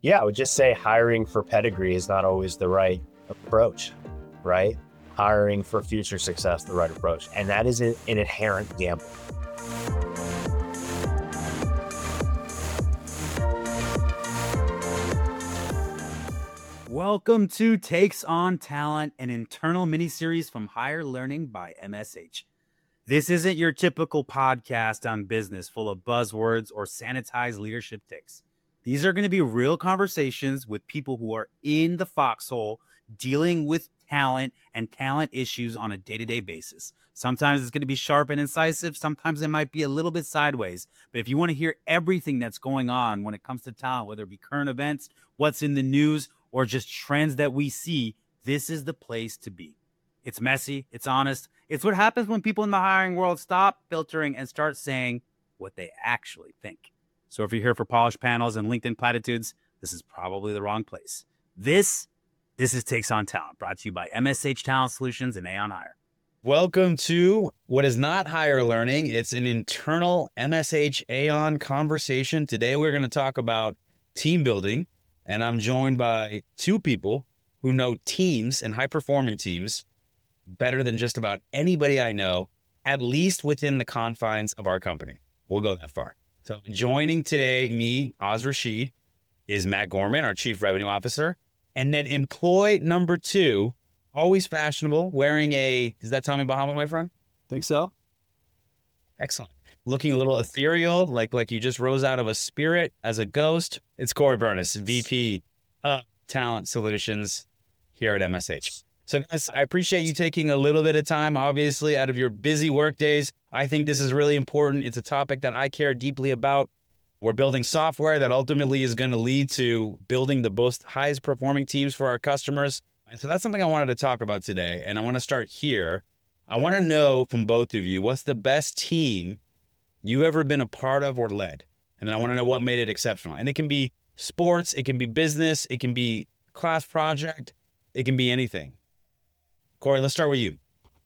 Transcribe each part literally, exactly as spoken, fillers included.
Yeah, I would just say hiring for pedigree is not always the right approach, right? Hiring for future success, the right approach. And that is an inherent gamble. Welcome to Takes on Talent, an internal miniseries from Higher Learning by M S H. This isn't your typical podcast on business full of buzzwords or sanitized leadership tics. These are going to be real conversations with people who are in the foxhole dealing with talent and talent issues on a day-to-day basis. Sometimes it's going to be sharp and incisive. Sometimes it might be a little bit sideways. But if you want to hear everything that's going on when it comes to talent, whether it be current events, what's in the news, or just trends that we see, this is the place to be. It's messy. It's honest. It's what happens when people in the hiring world stop filtering and start saying what they actually think. So if you're here for polished panels and LinkedIn platitudes, this is probably the wrong place. This, this is Takes on Talent, brought to you by M S H Talent Solutions and Aon Hire. Welcome to what is not higher learning. It's an internal M S H Aon conversation. Today we're going to talk about team building, and I'm joined by two people who know teams and high-performing teams better than just about anybody I know, at least within the confines of our company. We'll go that far. So joining today, me, Oz Rashid, is Matt Gorman, our Chief Revenue Officer. And then employee number two, always fashionable, wearing a, is that Tommy Bahama, my friend? Think so. Excellent. Looking a little ethereal, like like you just rose out of a spirit as a ghost. It's Corey Burness, V P of Talent Solutions here at M S H. So guys, I appreciate you taking a little bit of time, obviously, out of your busy work days. I think this is really important. It's a topic that I care deeply about. We're building software that ultimately is going to lead to building the most highest performing teams for our customers. And so that's something I wanted to talk about today. And I want to start here. I want to know from both of you, what's the best team you've ever been a part of or led? And then I want to know what made it exceptional. And it can be sports, it can be business, it can be class project, it can be anything. Corey, let's start with you.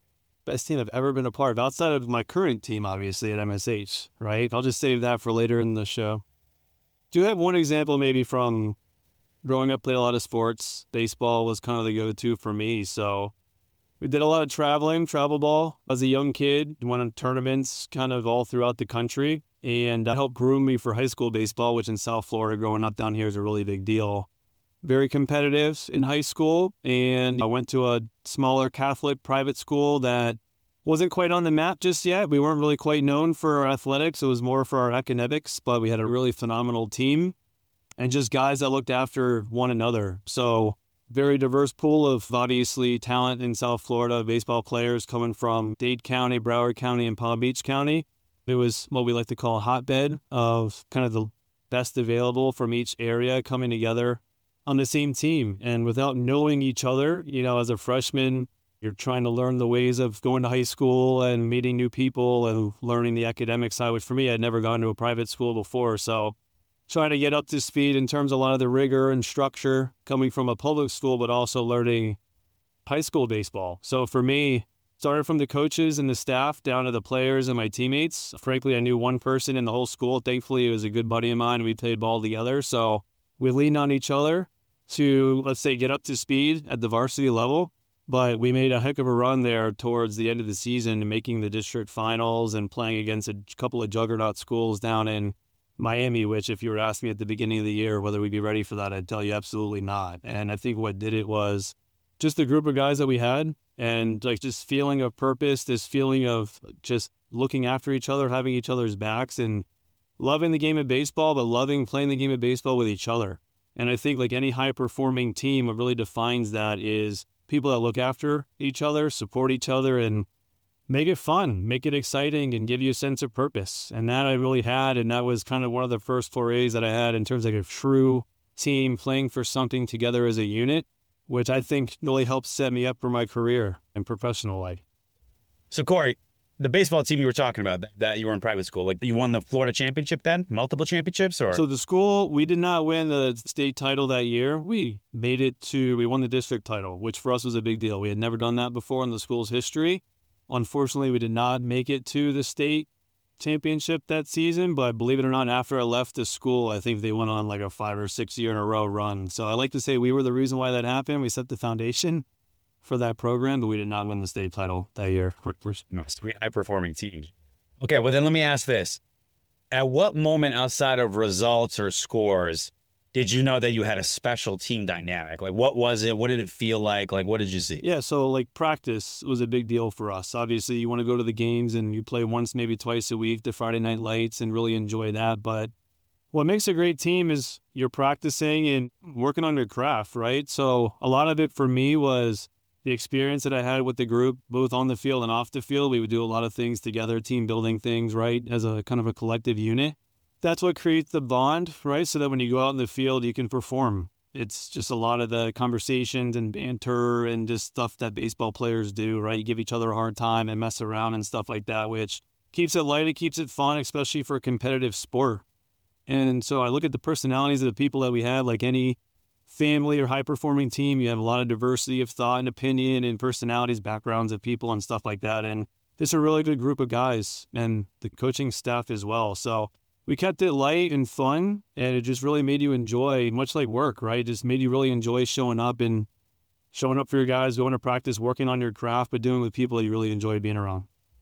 Best team I've ever been a part of, outside of my current team, obviously, at M S H, right? I'll just save that for later in the show. Do you have one example maybe from growing up, played a lot of sports. Baseball was kind of the go-to for me. So we did a lot of traveling, travel ball. As a young kid, went on tournaments kind of all throughout the country. And that helped groom me for high school baseball, which in South Florida, growing up down here, is a really big deal. Very competitive in high school, and I went to a smaller Catholic private school that wasn't quite on the map just yet. We weren't really quite known for our athletics. It was more for our academics, but we had a really phenomenal team and just guys that looked after one another. So very diverse pool of obviously talent in South Florida, baseball players coming from Dade County, Broward County, and Palm Beach County. It was what we like to call a hotbed of kind of the best available from each area coming together on the same team. And without knowing each other, you know, as a freshman, you're trying to learn the ways of going to high school and meeting new people and learning the academic side, which for me, I'd never gone to a private school before. So trying to get up to speed in terms of a lot of the rigor and structure coming from a public school, but also learning high school baseball. So for me, started from the coaches and the staff down to the players and my teammates. Frankly, I knew one person in the whole school. Thankfully, it was a good buddy of mine. We played ball together. So we leaned on each other to, let's say, get up to speed at the varsity level. But we made a heck of a run there towards the end of the season, making the district finals and playing against a couple of juggernaut schools down in Miami, which if you were asking me at the beginning of the year whether we'd be ready for that, I'd tell you absolutely not. And I think what did it was just the group of guys that we had and like just feeling of purpose, this feeling of just looking after each other, having each other's backs, and loving the game of baseball, but loving playing the game of baseball with each other. And I think like any high-performing team, what really defines that is people that look after each other, support each other, and make it fun, make it exciting, and give you a sense of purpose. And that I really had, and that was kind of one of the first forays that I had in terms of like a true team playing for something together as a unit, which I think really helped set me up for my career and professional life. So Corey, the baseball team you were talking about that, that you were in private school, like you won the Florida championship then? Multiple championships? Or So the school, we did not win the state title that year. We made it to, we won the district title, which for us was a big deal. We had never done that before in the school's history. Unfortunately, we did not make it to the state championship that season, but believe it or not, after I left the school, I think they went on like a five or six year in a row run. So I like to say we were the reason why that happened. We set the foundation for that program, but we did not win the state title that year. We're, we're, No, it's three high-performing teams. Okay, well then let me ask this. At what moment outside of results or scores did you know that you had a special team dynamic? Like, what was it? What did it feel like? Like, what did you see? Yeah, so like practice was a big deal for us. Obviously, you want to go to the games and you play once, maybe twice a week, the Friday night lights, and really enjoy that. But what makes a great team is you're practicing and working on your craft, right? So a lot of it for me was the experience that I had with the group, both on the field and off the field. We would do a lot of things together, team building things, right, as a kind of a collective unit. That's what creates the bond, right? So that when you go out in the field, you can perform. It's just a lot of the conversations and banter and just stuff that baseball players do, right? You give each other a hard time and mess around and stuff like that, which keeps it light. It keeps it fun, especially for a competitive sport. And so I look at the personalities of the people that we have, like any family or high-performing team, you have a lot of diversity of thought and opinion and personalities, backgrounds of people and stuff like that. And it's a really good group of guys and the coaching staff as well. So we kept it light and fun, and it just really made you enjoy, much like work, right? It just made you really enjoy showing up and showing up for your guys, going to practice, working on your craft, but doing it with people that you really enjoy being around.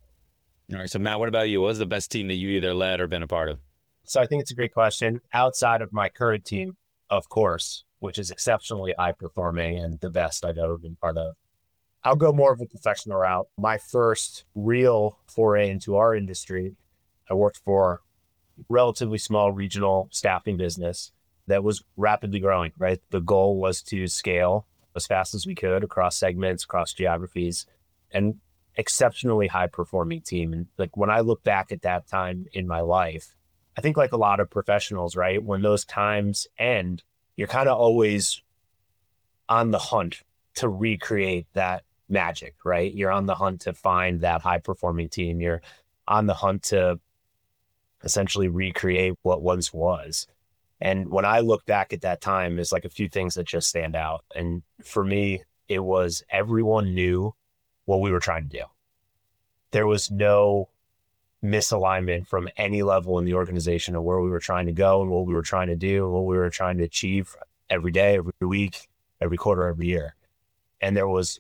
All right, so Matt, what about you? What was the best team that you either led or been a part of? So I think it's a great question. Outside of my current team, of course, which is exceptionally high performing and the best I've ever been part of, I'll go more of a professional route. My first real foray into our industry, I worked for relatively small regional staffing business that was rapidly growing, right? The goal was to scale as fast as we could across segments, across geographies, and exceptionally high performing team. And like when I look back at that time in my life, I think like a lot of professionals, right? When those times end, you're kind of always on the hunt to recreate that magic, right? You're on the hunt to find that high performing team. You're on the hunt to essentially recreate what once was. And when I look back at that time, there's like a few things that just stand out. And for me, it was everyone knew what we were trying to do. There was no misalignment from any level in the organization of where we were trying to go and what we were trying to do and what we were trying to achieve every day, every week, every quarter, every year. And there was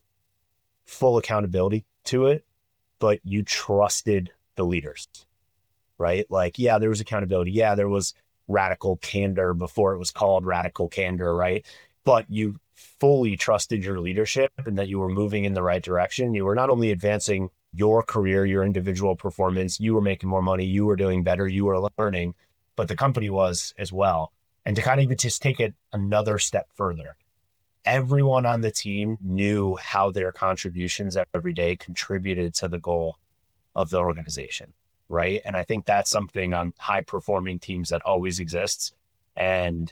full accountability to it, but you trusted the leaders. Right? Like, yeah, there was accountability. Yeah, there was radical candor before it was called radical candor, right? But you fully trusted your leadership and that you were moving in the right direction. You were not only advancing your career, your individual performance, you were making more money, you were doing better, you were learning, but the company was as well. And to kind of even just take it another step further, everyone on the team knew how their contributions every day contributed to the goal of the organization. Right. And I think that's something on high performing teams that always exists. And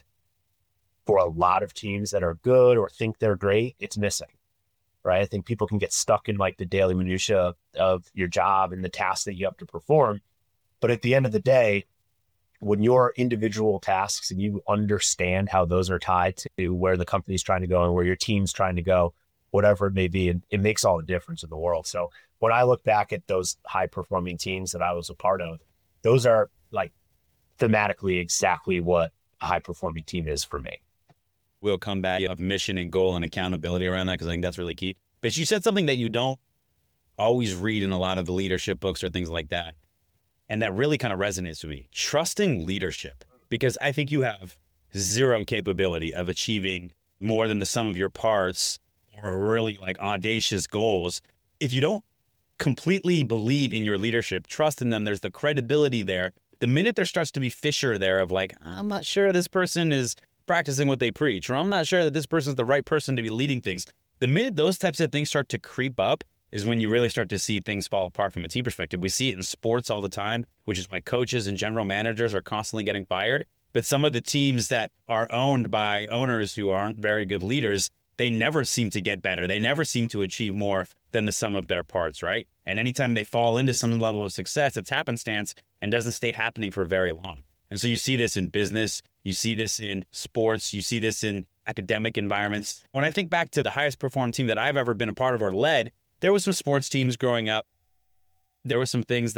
for a lot of teams that are good or think they're great, it's missing. Right. I think people can get stuck in like the daily minutia of your job and the tasks that you have to perform. But at the end of the day, when your individual tasks and you understand how those are tied to where the company's trying to go and where your team's trying to go, whatever it may be, it, it makes all the difference in the world. So when I look back at those high performing teams that I was a part of, those are like thematically exactly what a high performing team is for me. We'll come back of mission and goal and accountability around that because I think that's really key. But you said something that you don't always read in a lot of the leadership books or things like that. And that really kind of resonates with me. Trusting leadership, because I think you have zero capability of achieving more than the sum of your parts or really like audacious goals if you don't completely believe in your leadership, trust in them. There's the credibility there. The minute there starts to be fissure there of like, I'm not sure this person is practicing what they preach, or I'm not sure that this person is the right person to be leading things. The minute those types of things start to creep up is when you really start to see things fall apart from a team perspective. We see it in sports all the time, which is why coaches and general managers are constantly getting fired. But some of the teams that are owned by owners who aren't very good leaders, they never seem to get better. They never seem to achieve more than the sum of their parts, right? And anytime they fall into some level of success, it's happenstance and doesn't stay happening for very long. And so you see this in business, you see this in sports, you see this in academic environments. When I think back to the highest performing team that I've ever been a part of or led, there was some sports teams growing up. There were some things that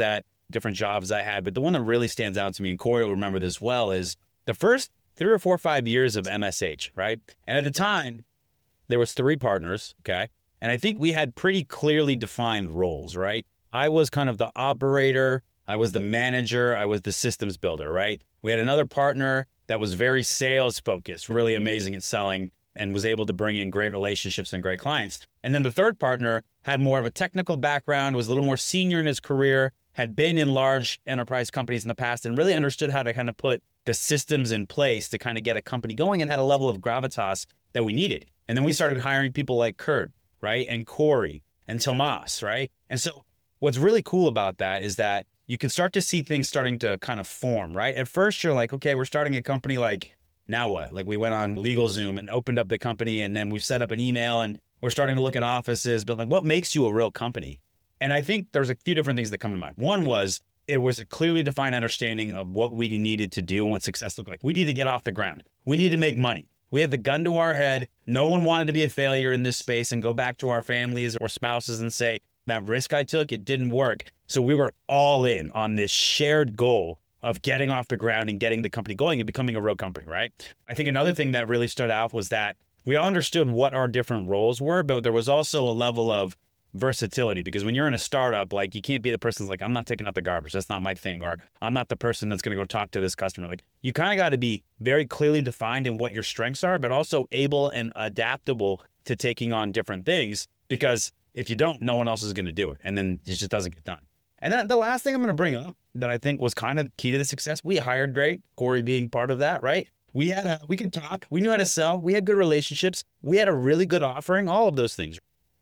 different jobs I had, but the one that really stands out to me, and Corey will remember this well, is the first three or four or five years of M S H, right? And at the time, there was three partners, okay? And I think we had pretty clearly defined roles, right? I was kind of the operator, I was the manager, I was the systems builder, right? We had another partner that was very sales focused, really amazing at selling, and was able to bring in great relationships and great clients. And then the third partner had more of a technical background, was a little more senior in his career, had been in large enterprise companies in the past, and really understood how to kind of put the systems in place to kind of get a company going, and had a level of gravitas that we needed. And then we started hiring people like Kurt, right? And Corey and Tomas, right? And so what's really cool about that is that you can start to see things starting to kind of form, right? At first you're like, okay, we're starting a company, like, now what? Like, we went on LegalZoom and opened up the company, and then we've set up an email and we're starting to look at offices, but like, what makes you a real company? And I think there's a few different things that come to mind. One was, it was a clearly defined understanding of what we needed to do and what success looked like. We need to get off the ground. We need to make money. We had the gun to our head. No one wanted to be a failure in this space and go back to our families or spouses and say, that risk I took, it didn't work. So we were all in on this shared goal of getting off the ground and getting the company going and becoming a real company, right? I think another thing that really stood out was that we all understood what our different roles were, but there was also a level of versatility, because when you're in a startup, like, you can't be the person who's like, I'm not taking out the garbage, that's not my thing, or I'm not the person that's going to go talk to this customer. Like, you kind of got to be very clearly defined in what your strengths are, but also able and adaptable to taking on different things, because if you don't, no one else is going to do it, and then it just doesn't get done. And then the last thing I'm going to bring up that I think was kind of key to the success, we hired great, Corey being part of that, right? We had a, we could talk, we knew how to sell, we had good relationships, we had a really good offering, all of those things.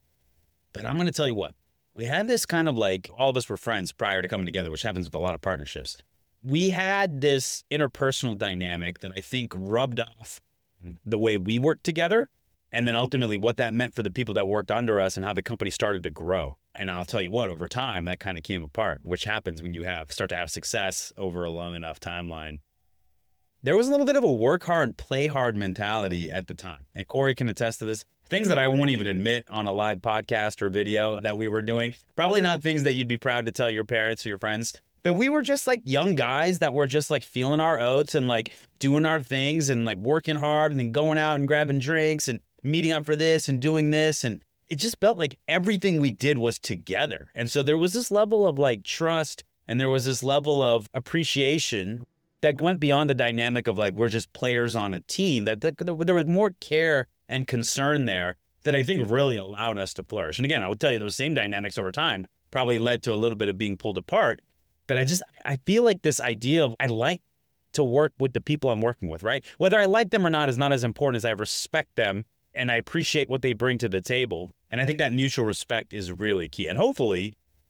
But I'm going to tell you what, we had this kind of, like, all of us were friends prior to coming together, which happens with a lot of partnerships. We had this interpersonal dynamic that I think rubbed off the way we worked together, and then ultimately what that meant for the people that worked under us and how the company started to grow. And I'll tell you what, over time, that kind of came apart, which happens when you have start to have success over a long enough timeline. There was a little bit of a work hard, play hard mentality at the time. And Corey can attest to this. Things that I won't even admit on a live podcast or video that we were doing. Probably not things that you'd be proud to tell your parents or your friends. But we were just like young guys that were just like feeling our oats and like doing our things and like working hard and then going out and grabbing drinks and meeting up for this and doing this. And it just felt like everything we did was together. And so there was this level of like trust, and there was this level of appreciation that went beyond the dynamic of like, we're just players on a team, that, that there was more care and concern there that I think really allowed us to flourish. And again, I would tell you those same dynamics over time probably led to a little bit of being pulled apart. But I just, I feel like this idea of I like to work with the people I'm working with, right? Whether I like them or not is not as important as I respect them and I appreciate what they bring to the table. And I think that mutual respect is really key. And hopefully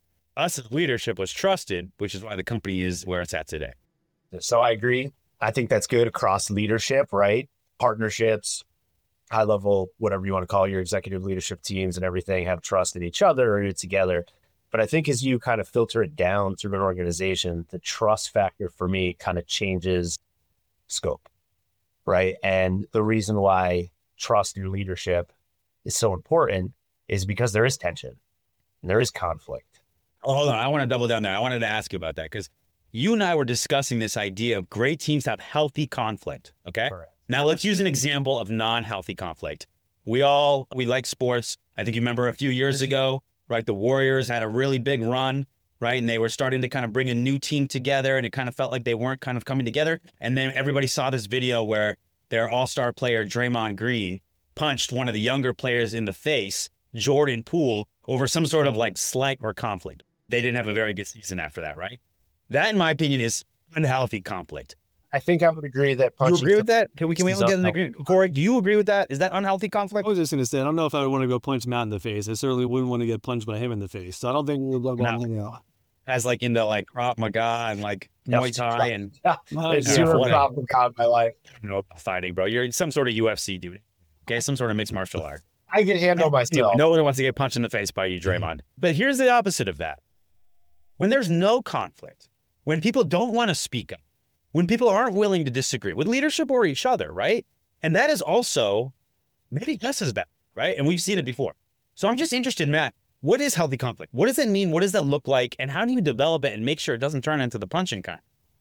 us as leadership was trusted, which is why the company is where it's at today. So I agree. I think that's good across leadership, right? Partnerships, high level, whatever you want to call your executive leadership teams and everything, have trust in each other or together. But I think as you kind of filter it down through an organization, the trust factor for me kind of changes scope, right? And the reason why trust in leadership is so important is because there is tension and there is conflict. Oh, hold on. I want to double down there. I wanted to ask you about that because you and I were discussing this idea of great teams have healthy conflict. Okay. Correct. Now let's use an example of non-healthy conflict. We all, we like sports. I think you remember a few years ago, right? The Warriors had a really big run, right? And they were starting to kind of bring a new team together, and it kind of felt like they weren't kind of coming together. And then everybody saw this video where their all-star player, Draymond Green, punched one of the younger players in the face, Jordan Poole, over some sort of like slight or conflict. They didn't have a very good season after that, right? That, in my opinion, is unhealthy conflict. I think I would agree that punching. You agree with that? Can we, can we get an agreement? Corey, do you agree with that? Is that unhealthy conflict? I was just going to say, I don't know if I would want to go punch Matt in the face. I certainly wouldn't want to get punched by him in the face. So I don't think we'll go No. you know. As like into like Krav Maga and like Muay Thai and Yeah, Well, it's yeah, zero whatever. problem in my life. you know, fighting, bro. You're some sort of U F C dude. Okay, some sort of mixed martial art. I can handle myself. No one wants to get punched in the face by you, Draymond. But here's the opposite of that. When there's no conflict, when people don't want to speak up, when people aren't willing to disagree with leadership or each other, right? And that is also maybe just as bad, right? And we've seen it before. So I'm just interested, Matt, what is healthy conflict? What does it mean? What does that look like? And how do you develop it and make sure it doesn't turn into the punching kind?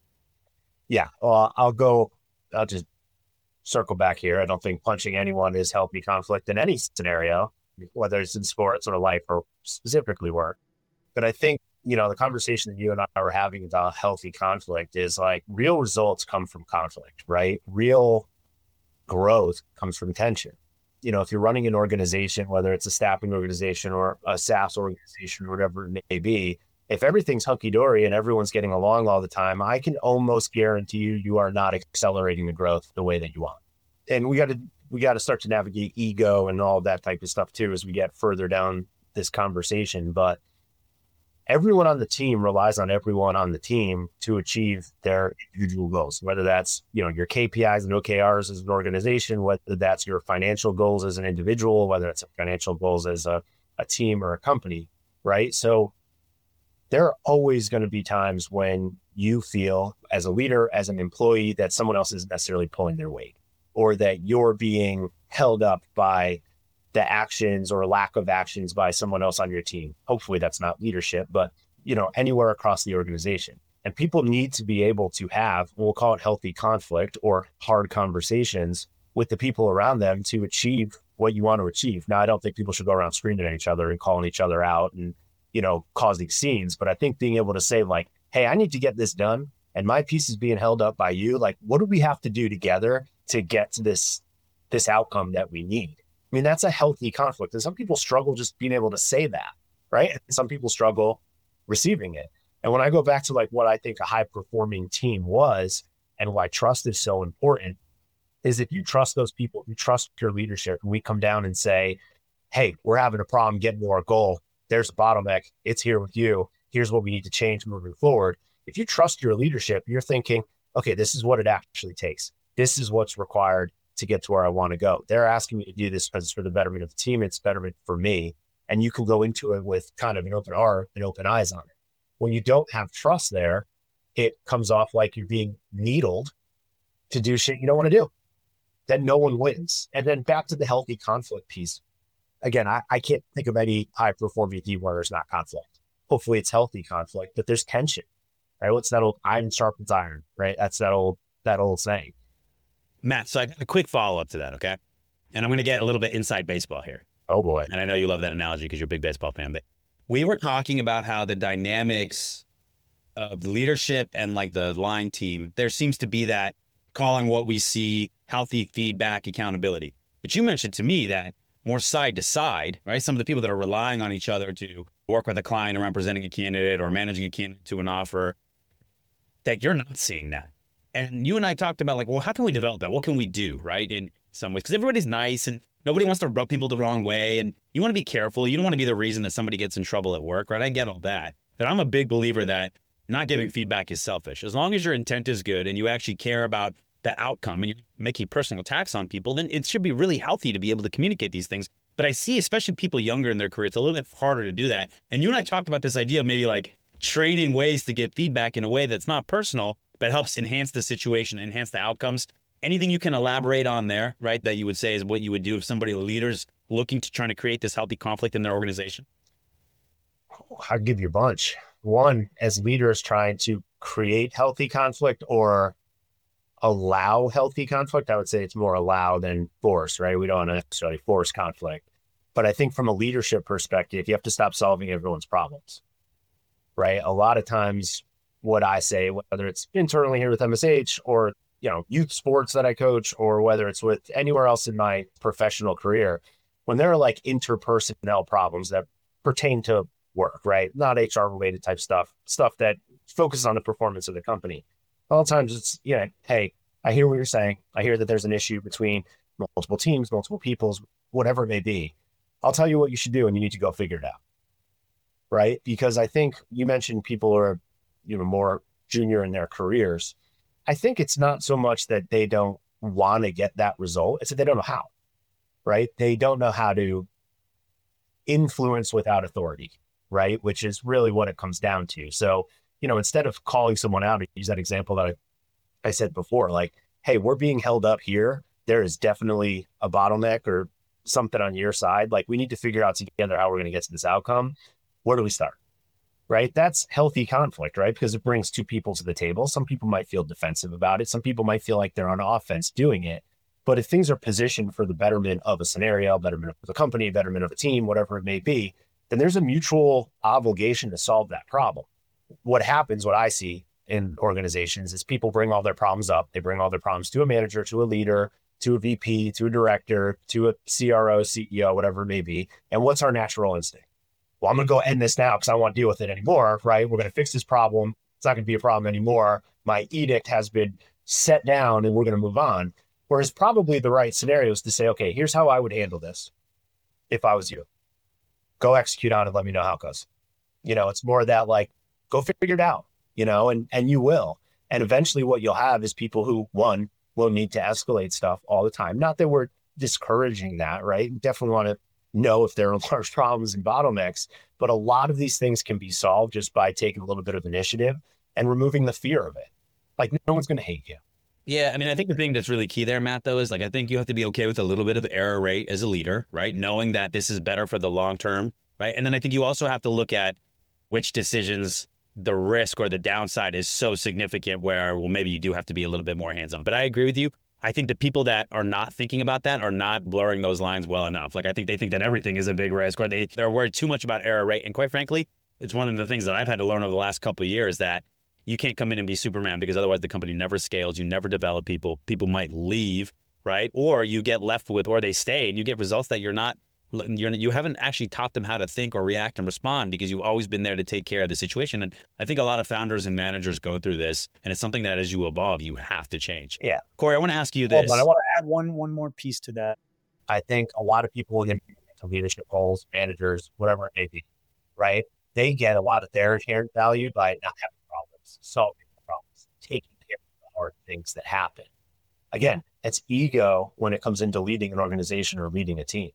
Yeah, well, I'll go, I'll just circle back here. I don't think punching anyone is healthy conflict in any scenario, whether it's in sports or life or specifically work. But I think, you know, the conversation that you and I were having about healthy conflict is like real results come from conflict, right? Real growth comes from tension. You know, if you're running an organization, whether it's a staffing organization or a SaaS organization or whatever it may be, if everything's hunky-dory and everyone's getting along all the time, I can almost guarantee you, you are not accelerating the growth the way that you want. And we got to, we got to start to navigate ego and all that type of stuff too, as we get further down this conversation. But everyone on the team relies on everyone on the team to achieve their individual goals, whether that's, you know, your K P Is and O K Rs as an organization, whether that's your financial goals as an individual, whether it's financial goals as a, a team or a company, right? So there are always going to be times when you feel as a leader, as an employee, that someone else isn't necessarily pulling their weight, or that you're being held up by the actions or lack of actions by someone else on your team. Hopefully that's not leadership, but, you know, anywhere across the organization. And people need to be able to have, we'll call it healthy conflict or hard conversations with the people around them to achieve what you want to achieve. Now, I don't think people should go around screaming at each other and calling each other out and, you know, causing scenes. But I think being able to say like, hey, I need to get this done and my piece is being held up by you. Like, what do we have to do together to get to this, this outcome that we need? I mean, that's a healthy conflict. And some people struggle just being able to say that, right? And some people struggle receiving it. And when I go back to like what I think a high performing team was and why trust is so important is if you trust those people, you trust your leadership, and we come down and say, hey, we're having a problem getting to our goal. There's a bottleneck. It's here with you. Here's what we need to change moving forward. If you trust your leadership, you're thinking, okay, this is what it actually takes. This is what's required to get to where I want to go. They're asking me to do this because it's for the betterment of the team. It's betterment for me. And you can go into it with kind of an open heart and open eyes on it. When you don't have trust there, it comes off like you're being needled to do shit you don't want to do. Then no one wins. And then back to the healthy conflict piece. Again, I, I can't think of any high performing team where there's not conflict. Hopefully it's healthy conflict, but there's tension, right? What's that old iron sharpens iron, right? That's that old, that old saying. Matt, so I got a quick follow-up to that, okay? And I'm going to get a little bit inside baseball here. Oh, boy. And I know you love that analogy because you're a big baseball fan, but we were talking about how the dynamics of leadership and like the line team, there seems to be that calling what we see, healthy feedback, accountability. But you mentioned to me that more side to side, right? Some of the people that are relying on each other to work with a client or representing a candidate or managing a candidate to an offer, that you're not seeing that. And you and I talked about like, well, how can we develop that? What can we do, right? In some ways, because everybody's nice and nobody wants to rub people the wrong way. And you want to be careful. You don't want to be the reason that somebody gets in trouble at work, right? I get all that. But I'm a big believer that not giving feedback is selfish. As long as your intent is good and you actually care about the outcome and you're making personal attacks on people, then it should be really healthy to be able to communicate these things. But I see, especially people younger in their career, it's a little bit harder to do that. And you and I talked about this idea of maybe like trading ways to get feedback in a way that's not personal, but helps enhance the situation, enhance the outcomes. Anything you can elaborate on there, right, that you would say is what you would do if somebody, a leader's looking to try to create this healthy conflict in their organization? I'll give you a bunch. One, as leaders trying to create healthy conflict or allow healthy conflict, I would say it's more allow than force, right? We don't want to necessarily force conflict. But I think from a leadership perspective, you have to stop solving everyone's problems, right? A lot of times what I say, whether it's internally here with M S H or, you know, youth sports that I coach, or whether it's with anywhere else in my professional career, when there are like interpersonnel problems that pertain to work, right? Not H R related type stuff, stuff that focuses on the performance of the company. All the times it's, you know, hey, I hear what you're saying. I hear that there's an issue between multiple teams, multiple peoples, whatever it may be. I'll tell you what you should do and you need to go figure it out. Right? Because I think you mentioned people are, you know, more junior in their careers. I think it's not so much that they don't want to get that result. It's that they don't know how, right? They don't know how to influence without authority, right? Which is really what it comes down to. So, you know, instead of calling someone out, use that example that I, I said before, like, hey, we're being held up here. There is definitely a bottleneck or something on your side. Like, we need to figure out together how we're going to get to this outcome. Where do we start? Right? That's healthy conflict, right? Because it brings two people to the table. Some people might feel defensive about it. Some people might feel like they're on offense doing it. But if things are positioned for the betterment of a scenario, betterment of the company, betterment of a team, whatever it may be, then there's a mutual obligation to solve that problem. What happens, what I see in organizations, is people bring all their problems up. They bring all their problems to a manager, to a leader, to a V P, to a director, to a C R O, C E O, whatever it may be. And what's our natural instinct? Well, I'm going to go end this now because I don't want to deal with it anymore, right? We're going to fix this problem. It's not going to be a problem anymore. My edict has been set down and we're going to move on. Whereas probably the right scenario is to say, okay, here's how I would handle this if I was you. Go execute on it. Let me know how it goes. You know, it's more that like, go figure it out, you know, and, and you will. And eventually what you'll have is people who, one, will need to escalate stuff all the time. Not that we're discouraging that, right? We definitely want to know if there are large problems and bottlenecks, but a lot of these things can be solved just by taking a little bit of initiative and removing the fear of it. Like, no one's going to hate you. Yeah, I mean, I think the thing that's really key there, Matt, though, is like, I think you have to be okay with a little bit of error rate as a leader, right? Knowing that this is better for the long term, right? And then I think you also have to look at which decisions the risk or the downside is so significant where, well, maybe you do have to be a little bit more hands-on. But I agree with you. I think the people that are not thinking about that are not blurring those lines well enough. Like, I think they think that everything is a big risk, or they, they're worried too much about error rate. And quite frankly, it's one of the things that I've had to learn over the last couple of years, that you can't come in and be Superman, because otherwise the company never scales. You never develop people. People might leave, right? Or you get left with, or they stay and you get results that you're not, you're, you haven't actually taught them how to think or react and respond, because you've always been there to take care of the situation. And I think a lot of founders and managers go through this, and it's something that as you evolve, you have to change. Yeah. Corey, I want to ask you Well, this. but I want to add one, one more piece to that. I think a lot of people in leadership roles, managers, whatever it may be, right? They get a lot of their inherent value by not having problems, solving problems, taking care of the hard things that happen. Again, it's ego when it comes into leading an organization or leading a team.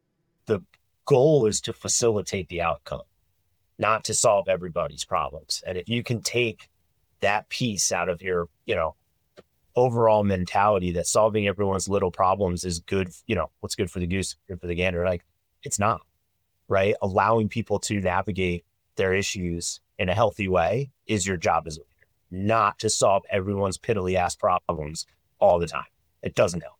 The goal is to facilitate the outcome, not to solve everybody's problems. And if you can take that piece out of your, you know, overall mentality that solving everyone's little problems is good, you know, what's good for the goose, good for the gander, like, it's not, right? Allowing people to navigate their issues in a healthy way is your job as a leader, not to solve everyone's piddly ass problems all the time. It doesn't help.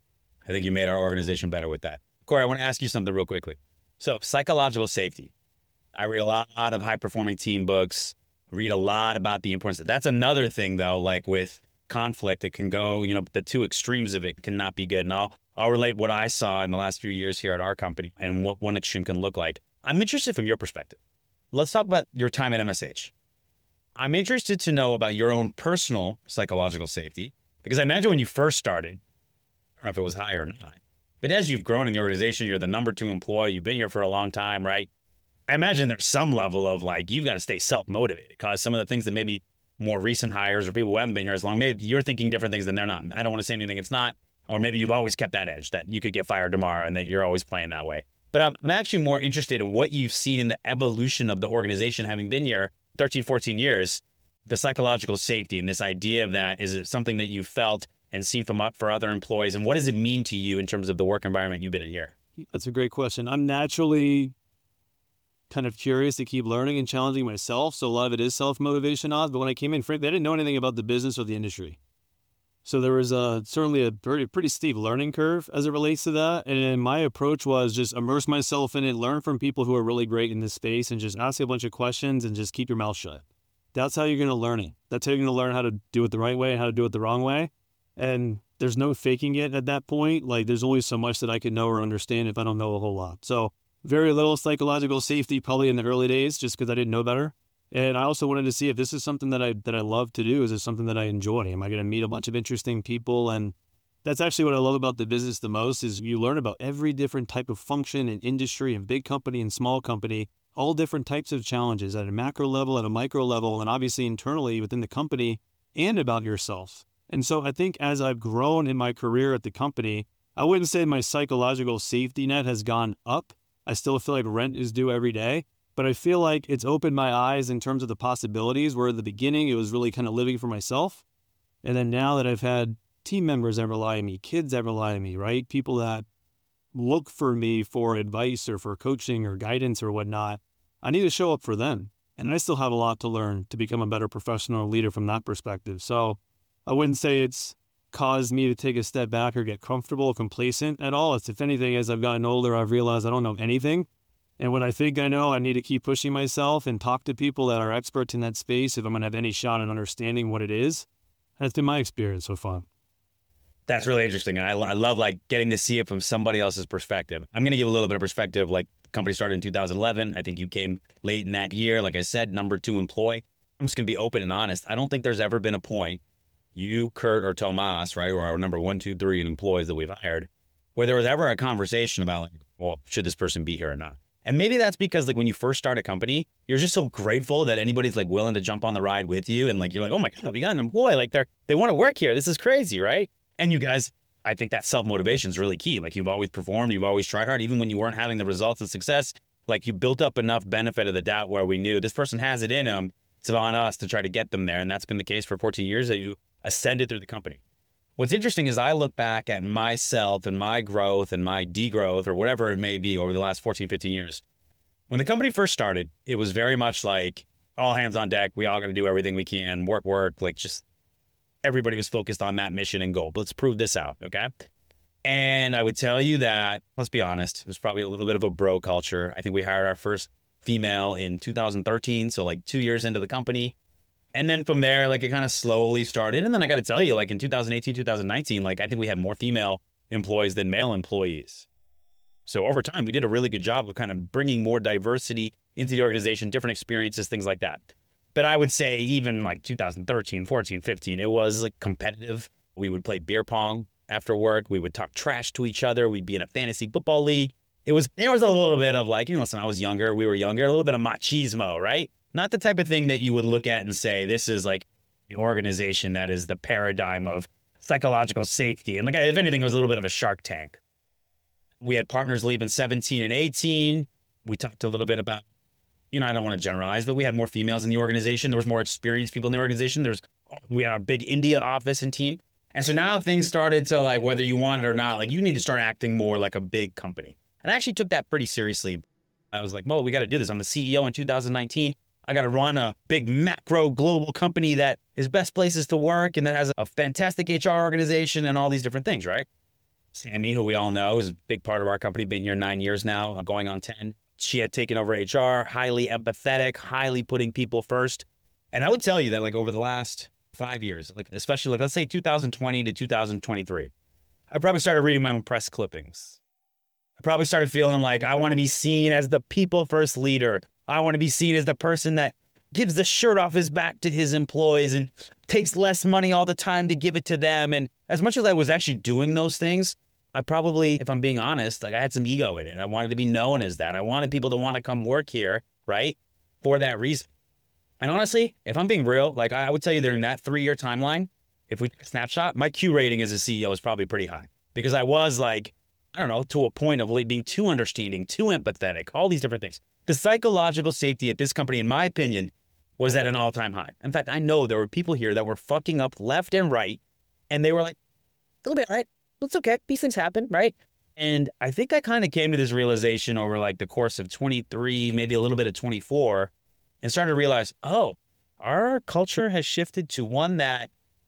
I think you made our organization better with that. Corey, I want to ask you something real quickly. So, psychological safety. I read a lot of high performing team books, read a lot about the importance. That's another thing though, like with conflict, it can go, you know, the two extremes of it cannot be good. And I'll, I'll relate what I saw in the last few years here at our company and what one extreme can look like. I'm interested from your perspective. Let's talk about your time at M S H. I'm interested to know about your own personal psychological safety, because I imagine when you first started, I don't know if it was high or not, but as you've grown in the organization, you're the number two employee, you've been here for a long time, right? I imagine there's some level of like, you've got to stay self-motivated, because some of the things that maybe more recent hires or people who haven't been here as long, maybe you're thinking different things than they're not. I don't want to say anything it's not, or maybe you've always kept that edge that you could get fired tomorrow and that you're always playing that way. But I'm, I'm actually more interested in what you've seen in the evolution of the organization, having been here thirteen, fourteen years, the psychological safety and this idea of that. Is it something that you felt and seen from for other employees? And what does it mean to you in terms of the work environment you've been in here? That's a great question. I'm naturally kind of curious to keep learning and challenging myself. So a lot of it is self-motivation, Oz. But when I came in, frankly, I didn't know anything about the business or the industry. So there was a, certainly a pretty, pretty steep learning curve as it relates to that. And my approach was just immerse myself in it, learn from people who are really great in this space, and just ask a bunch of questions and just keep your mouth shut. That's how you're going to learn it. That's how you're going to learn how to do it the right way and how to do it the wrong way. And there's no faking it at that point. Like, there's only so much that I can know or understand if I don't know a whole lot. So very little psychological safety probably in the early days, just because I didn't know better. And I also wanted to see if this is something that I that I love to do. Is it something that I enjoy? Am I going to meet a bunch of interesting people? And that's actually what I love about the business the most, is you learn about every different type of function and industry and big company and small company, all different types of challenges at a macro level, at a micro level, and obviously internally within the company, and about yourself. And so I think as I've grown in my career at the company, I wouldn't say my psychological safety net has gone up. I still feel like rent is due every day. But I feel like it's opened my eyes in terms of the possibilities, where at the beginning it was really kind of living for myself. And then now that I've had team members that rely on me, kids that rely on me, right? People that look for me for advice or for coaching or guidance or whatnot, I need to show up for them. And I still have a lot to learn to become a better professional leader from that perspective. So I wouldn't say it's caused me to take a step back or get comfortable or complacent at all. It's, if anything, as I've gotten older, I've realized I don't know anything. And when I think I know, I need to keep pushing myself and talk to people that are experts in that space if I'm going to have any shot at understanding what it is. That's been my experience so far. That's really interesting. And I, I love like getting to see it from somebody else's perspective. I'm going to give a little bit of perspective. Like, the company started in two thousand eleven. I think you came late in that year. Like I said, number two employee. I'm just going to be open and honest. I don't think there's ever been a point, you, Kurt, or Tomas, right, or our number one, two, three employees that we've hired, where there was ever a conversation about, like, well, should this person be here or not? And maybe that's because, like, when you first start a company, you're just so grateful that anybody's like willing to jump on the ride with you. And like, you're like, oh my God, we got an employee. Like, they're, they want to work here. This is crazy, right? And you guys, I think that self-motivation is really key. Like, you've always performed, you've always tried hard, even when you weren't having the results and success. Like, you built up enough benefit of the doubt where we knew this person has it in them. It's on us to try to get them there. And that's been the case for fourteen years that you ascended through the company. What's interesting is I look back at myself and my growth and my degrowth or whatever it may be over the last fourteen, fifteen years. When the company first started, it was very much like all hands on deck. We all got to do everything we can, work, work, like just everybody was focused on that mission and goal. But let's prove this out, okay? And I would tell you that, let's be honest, it was probably a little bit of a bro culture. I think we hired our first female in two thousand thirteen, so like two years into the company. And then from there, like, it kind of slowly started. And then I got to tell you, like, in two thousand eighteen, two thousand nineteen, like, I think we had more female employees than male employees. So over time, we did a really good job of kind of bringing more diversity into the organization, different experiences, things like that. But I would say even like two thousand thirteen, fourteen, fifteen, it was like competitive. We would play beer pong after work. We would talk trash to each other. We'd be in a fantasy football league. It was, there was a little bit of like, you know, when I was younger, we were younger, a little bit of machismo, right? Not the type of thing that you would look at and say, this is like the organization that is the paradigm of psychological safety. And like, if anything, it was a little bit of a Shark Tank. We had partners leave in seventeen and eighteen. We talked a little bit about, you know, I don't want to generalize, but we had more females in the organization. There was more experienced people in the organization. There's, we had our big India office and team. And so now things started to, like, whether you want it or not, like, you need to start acting more like a big company. And I actually took that pretty seriously. I was like, well, we got to do this. I'm the C E O in two thousand nineteen. I got to run a big macro global company that is best places to work and that has a fantastic H R organization and all these different things, right? Sammy, who we all know, is a big part of our company, been here nine years now, going on ten. She had taken over H R, highly empathetic, highly putting people first. And I would tell you that, like, over the last five years, like, especially like, let's say two thousand twenty to two thousand twenty-three, I probably started reading my own press clippings. I probably started feeling like I want to be seen as the people first leader. I want to be seen as the person that gives the shirt off his back to his employees and takes less money all the time to give it to them. And as much as I was actually doing those things, I probably, if I'm being honest, like, I had some ego in it. I wanted to be known as that. I wanted people to want to come work here, right? For that reason. And honestly, if I'm being real, like, I would tell you during that three-year timeline, if we took a snapshot, my Q rating as a C E O is probably pretty high. Because I was like, I don't know, to a point of like being too understanding, too empathetic, all these different things. The psychological safety at this company, in my opinion, was at an all-time high. In fact, I know there were people here that were fucking up left and right, and they were like, a little bit, right? It's okay. These things happen, right? And I think I kind of came to this realization over like the course of twenty-three, maybe a little bit of twenty-four, and started to realize, oh, our culture has shifted to one that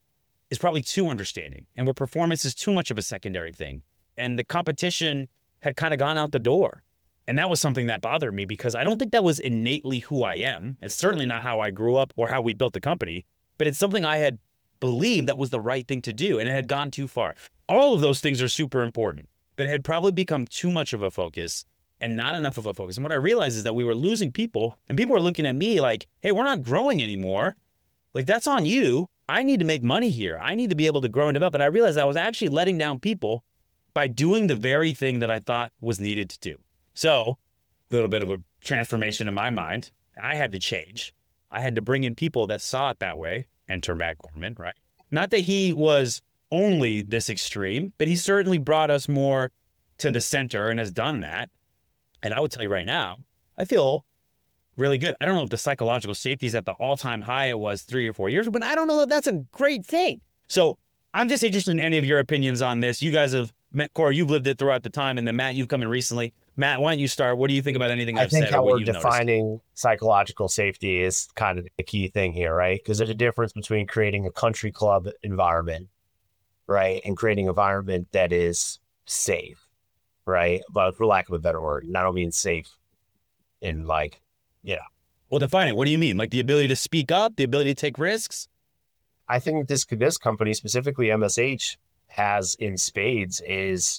is probably too understanding and where performance is too much of a secondary thing. And the competition had kind of gone out the door. And that was something that bothered me because I don't think that was innately who I am. It's certainly not how I grew up or how we built the company, but it's something I had believed that was the right thing to do, and it had gone too far. All of those things are super important, but it had probably become too much of a focus and not enough of a focus. And what I realized is that we were losing people, and people were looking at me like, hey, we're not growing anymore. Like, that's on you. I need to make money here. I need to be able to grow and develop. And I realized I was actually letting down people by doing the very thing that I thought was needed to do. So a little bit of a transformation in my mind. I had to change. I had to bring in people that saw it that way. Enter Matt Gorman, right? Not that he was only this extreme, but he certainly brought us more to the center and has done that. And I would tell you right now, I feel really good. I don't know if the psychological safety is at the all-time high it was three or four years, but I don't know if that's a great thing. So I'm just interested in any of your opinions on this. You guys have Matt, Corey, you've lived it throughout the time, and then Matt, you've come in recently. Matt, why don't you start? What do you think about anything I I've think said how or what we're you've noticed? defining psychological safety is kind of the key thing here, right? Because there's a difference between creating a country club environment, right, and creating an environment that is safe, right? But for lack of a better word, and I don't mean safe in like, you know. Well, define it. What do you mean? Like the ability to speak up, the ability to take risks? I think this this company, specifically M S H, has in spades is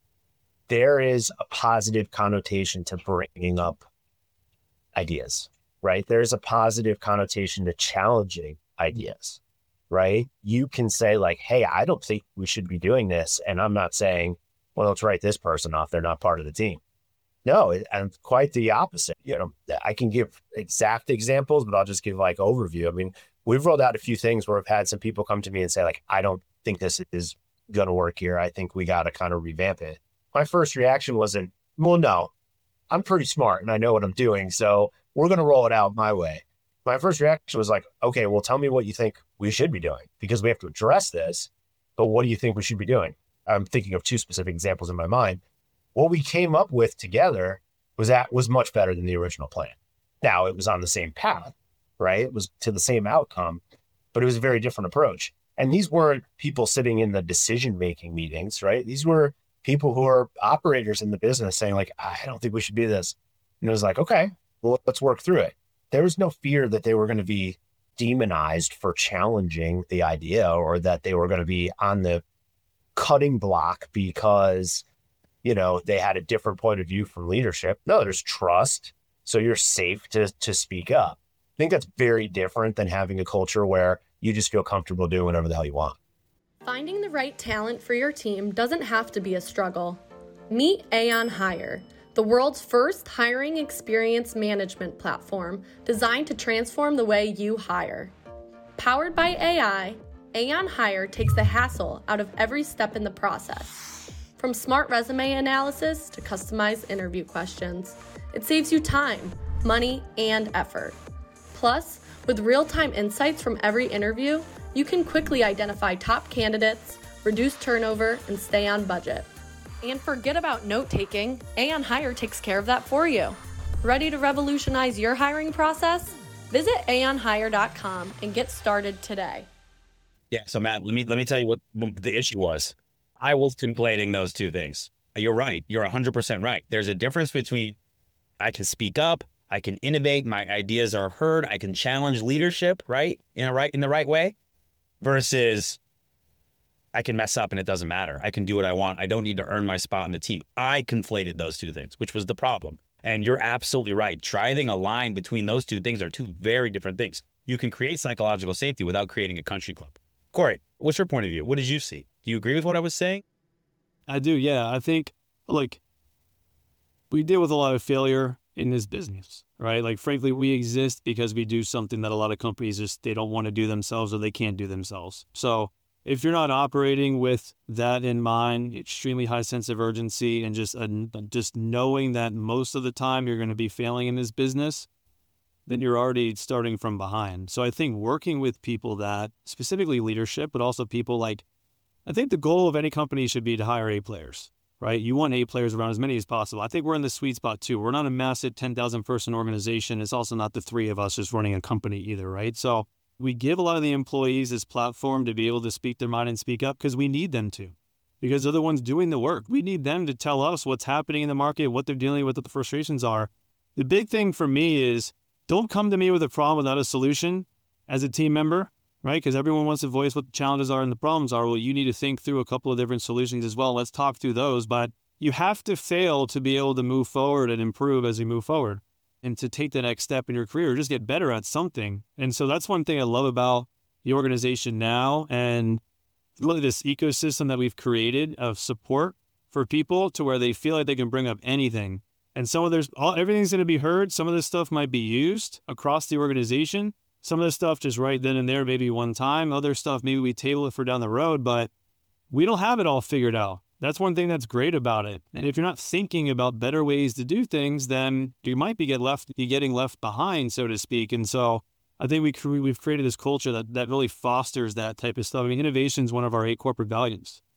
there is a positive connotation to bringing up ideas, right? There's a positive connotation to challenging ideas, right? You can say like, hey, I don't think we should be doing this. And I'm not saying, well, let's write this person off. They're not part of the team. No, and quite the opposite. You know, I can give exact examples, but I'll just give like overview. I mean, we've rolled out a few things where I've had some people come to me and say like, I don't think this is going to work here. I think we got to kind of revamp it. My first reaction wasn't, well, no, I'm pretty smart and I know what I'm doing. So we're going to roll it out my way. My first reaction was like, okay, well, tell me what you think we should be doing because we have to address this. But what do you think we should be doing? I'm thinking of two specific examples in my mind. What we came up with together was that was much better than the original plan. Now it was on the same path, right? It was to the same outcome, but it was a very different approach. And these weren't people sitting in the decision-making meetings, right? These were people who are operators in the business saying like, I don't think we should do this. And it was like, okay, well, let's work through it. There was no fear that they were going to be demonized for challenging the idea or that they were going to be on the cutting block because, you know, they had a different point of view from leadership. No, there's trust. So you're safe to to speak up. I think that's very different than having a culture where you just feel comfortable doing whatever the hell you want. Finding the right talent for your team doesn't have to be a struggle. Meet Aon Hire, the world's first hiring experience management platform designed to transform the way you hire. Powered by A I, Aon Hire takes the hassle out of every step in the process. From smart resume analysis to customized interview questions, it saves you time, money, and effort. Plus, with real-time insights from every interview, you can quickly identify top candidates, reduce turnover, and stay on budget. And forget about note-taking, Aon Hire takes care of that for you. Ready to revolutionize your hiring process? Visit aon hire dot com and get started today. Yeah, so Matt, let me let me tell you what the issue was. I was conflating those two things. You're right. You're one hundred percent right. There's a difference between I can speak up, I can innovate, my ideas are heard, I can challenge leadership, right? In a right in the right way, versus I can mess up and it doesn't matter. I can do what I want. I don't need to earn my spot in the team. I conflated those two things, which was the problem. And you're absolutely right. Driving a line between those two things are two very different things. You can create psychological safety without creating a country club. Corey, what's your point of view? What did you see? Do you agree with what I was saying? I do, yeah. I think, like, we deal with a lot of failure in this business, right? Like, frankly, we exist because we do something that a lot of companies just, they don't want to do themselves or they can't do themselves. So if you're not operating with that in mind, extremely high sense of urgency and just, uh, just knowing that most of the time you're going to be failing in this business, then you're already starting from behind. So I think working with people that, specifically leadership, but also people like, I think the goal of any company should be to hire A players, right? You want A players around as many as possible. I think we're in the sweet spot too. We're not a massive ten thousand person organization. It's also not the three of us just running a company either, right? So we give a lot of the employees this platform to be able to speak their mind and speak up because we need them to, because they're the ones doing the work. We need them to tell us what's happening in the market, what they're dealing with, what the frustrations are. The big thing for me is don't come to me with a problem without a solution as a team member, right? Because everyone wants to voice what the challenges are and the problems are. Well, you need to think through a couple of different solutions as well. Let's talk through those. But you have to fail to be able to move forward and improve as you move forward and to take the next step in your career, just get better at something. And so that's one thing I love about the organization now and really this ecosystem that we've created of support for people to where they feel like they can bring up anything. And some of there's all everything's going to be heard. Some of this stuff might be used across the organization. Some of this stuff just right then and there, maybe one time. Other stuff, maybe we table it for down the road, but we don't have it all figured out. That's one thing that's great about it. And if you're not thinking about better ways to do things, then you might be get left, be getting left behind, so to speak. And so I think we cre- we've created this culture that, that really fosters that type of stuff. I mean, innovation is one of our eight corporate values.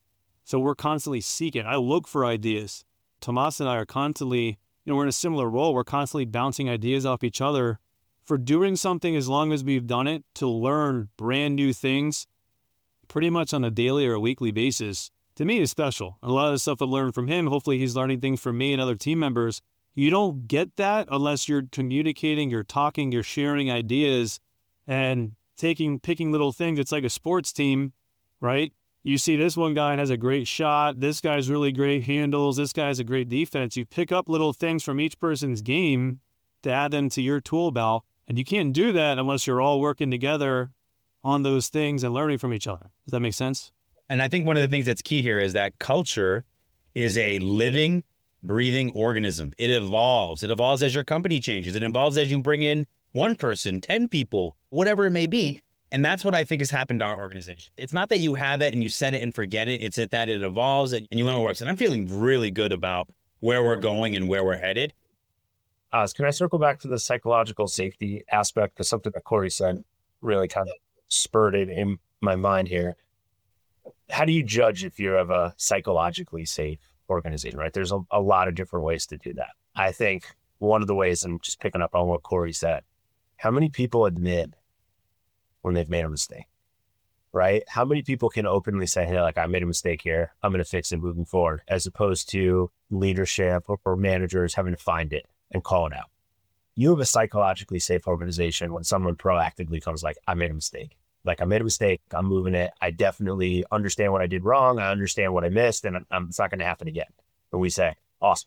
So we're constantly seeking. I look for ideas. Tomas and I are constantly, you know, we're in a similar role. We're constantly bouncing ideas off each other for doing something as long as we've done it, to learn brand new things pretty much on a daily or a weekly basis. To me, is special. A lot of the stuff I learned from him, hopefully he's learning things from me and other team members. You don't get that unless you're communicating, you're talking, you're sharing ideas and taking, picking little things. It's like a sports team, right? You see this one guy has a great shot. This guy's really great handles. This guy has a great defense. You pick up little things from each person's game to add them to your tool belt. And you can't do that unless you're all working together on those things and learning from each other. Does that make sense? And I think one of the things that's key here is that culture is a living, breathing organism. It evolves. It evolves as your company changes. It evolves as you bring in one person, ten people, whatever it may be. And that's what I think has happened to our organization. It's not that you have it and you set it and forget it. It's that it evolves and you learn what works. And I'm feeling really good about where we're going and where we're headed. Oz, can I circle back to the psychological safety aspect? Because something that Corey said really kind of spurred it in my mind here. How do you judge if you're of a psychologically safe organization, right? There's a, a lot of different ways to do that. I think one of the ways, I'm just picking up on what Corey said, how many people admit when they've made a mistake, right? How many people can openly say, hey, like I made a mistake here, I'm going to fix it moving forward, as opposed to leadership or, or managers having to find it and call it out. You have a psychologically safe organization when someone proactively comes like, I made a mistake. Like I made a mistake, I'm moving it. I definitely understand what I did wrong. I understand what I missed, and I'm, it's not going to happen again. But we say, awesome,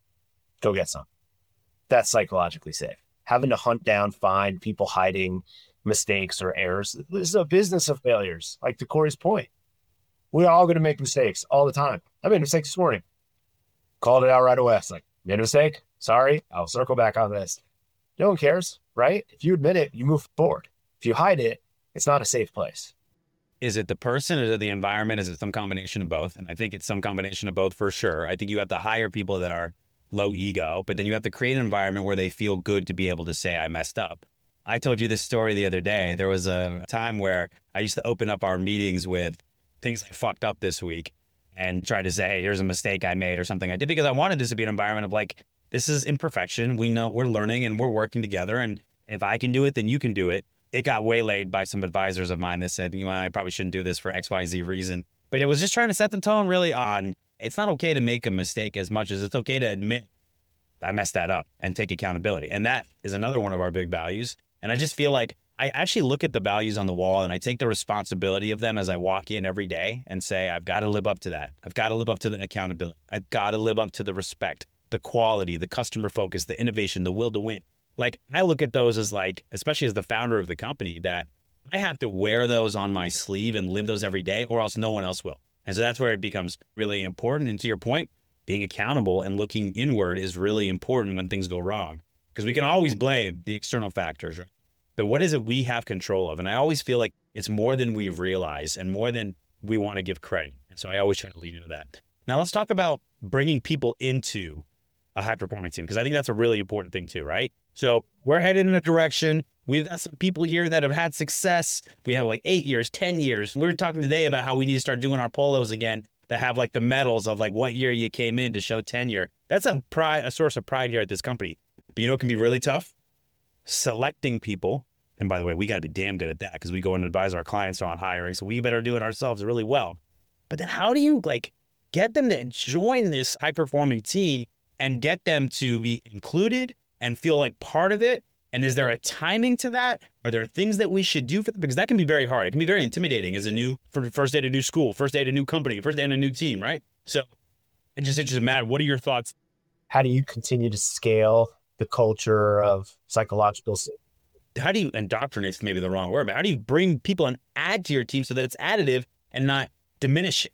go get some. That's psychologically safe. Having to hunt down, find people hiding mistakes or errors. This is a business of failures. Like to Corey's point, we're all going to make mistakes all the time. I made a mistake this morning. Called it out right away. It's like, made a mistake. Sorry. I'll circle back on this. No one cares, right? If you admit it, you move forward. If you hide it, it's not a safe place. Is it the person? Is it the environment? Is it some combination of both? And I think it's some combination of both for sure. I think you have to hire people that are low ego, but then you have to create an environment where they feel good to be able to say, I messed up. I told you this story the other day. There was a time where I used to open up our meetings with things I fucked up this week and try to say, hey, here's a mistake I made or something I did, because I wanted this to be an environment of like, this is imperfection. We know we're learning and we're working together. And if I can do it, then you can do it. It got waylaid by some advisors of mine that said, you know, I probably shouldn't do this for X, Y, Z reason. But it was just trying to set the tone really on, it's not okay to make a mistake as much as it's okay to admit I messed that up and take accountability. And that is another one of our big values. And I just feel like I actually look at the values on the wall and I take the responsibility of them as I walk in every day and say, I've got to live up to that. I've got to live up to the accountability. I've got to live up to the respect, the quality, the customer focus, the innovation, the will to win. Like I look at those as like, especially as the founder of the company, that I have to wear those on my sleeve and live those every day, or else no one else will. And so that's where it becomes really important. And to your point, being accountable and looking inward is really important when things go wrong, because we can always blame the external factors, right? But what is it we have control of? And I always feel like it's more than we've realized and more than we want to give credit. And so I always try to lead into that. Now let's talk about bringing people into a high performing team, because I think that's a really important thing too, right? So we're headed in a direction. We've got some people here that have had success. We have like eight years, ten years. We were talking today about how we need to start doing our polos again that have like the medals of like what year you came in to show tenure. That's a pride, a source of pride here at this company. But you know, it can be really tough selecting people. And by the way, we got to be damn good at that, because we go and advise our clients on hiring. So we better do it ourselves really well. But then how do you like get them to join this high performing team and get them to be included and feel like part of it? And is there a timing to that? Are there things that we should do for them? Because that can be very hard. It can be very intimidating as a new, for first day at a new school, first day at a new company, first day at a new team, right? So it just interested, Matt, what are your thoughts? How do you continue to scale the culture of psychological safety? How do you indoctrinate, maybe the wrong word, but how do you bring people and add to your team so that it's additive and not diminish it?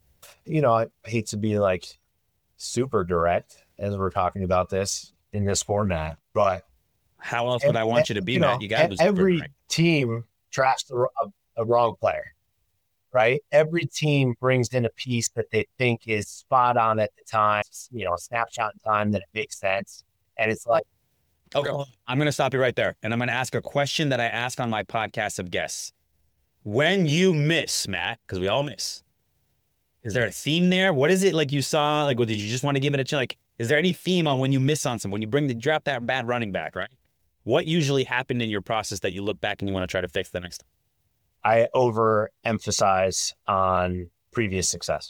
You know, I hate to be like super direct as we're talking about this in this format, but how else would I want you to be, you Matt? know, You got to every team drafts a, a wrong player, right? Every team brings in a piece that they think is spot on at the time, you know, a snapshot in time that it makes sense. And it's like, okay, I'm going to stop you right there. And I'm going to ask a question that I ask on my podcast of guests. When you miss, Matt, because we all miss, Is there a theme there? What is it like you saw? Like, what, did you just want to give it a chance? Like, is there any theme on when you miss on some, when you bring the drop that bad running back, right? What usually happened in your process that you look back and you want to try to fix the next time? I overemphasize on previous success.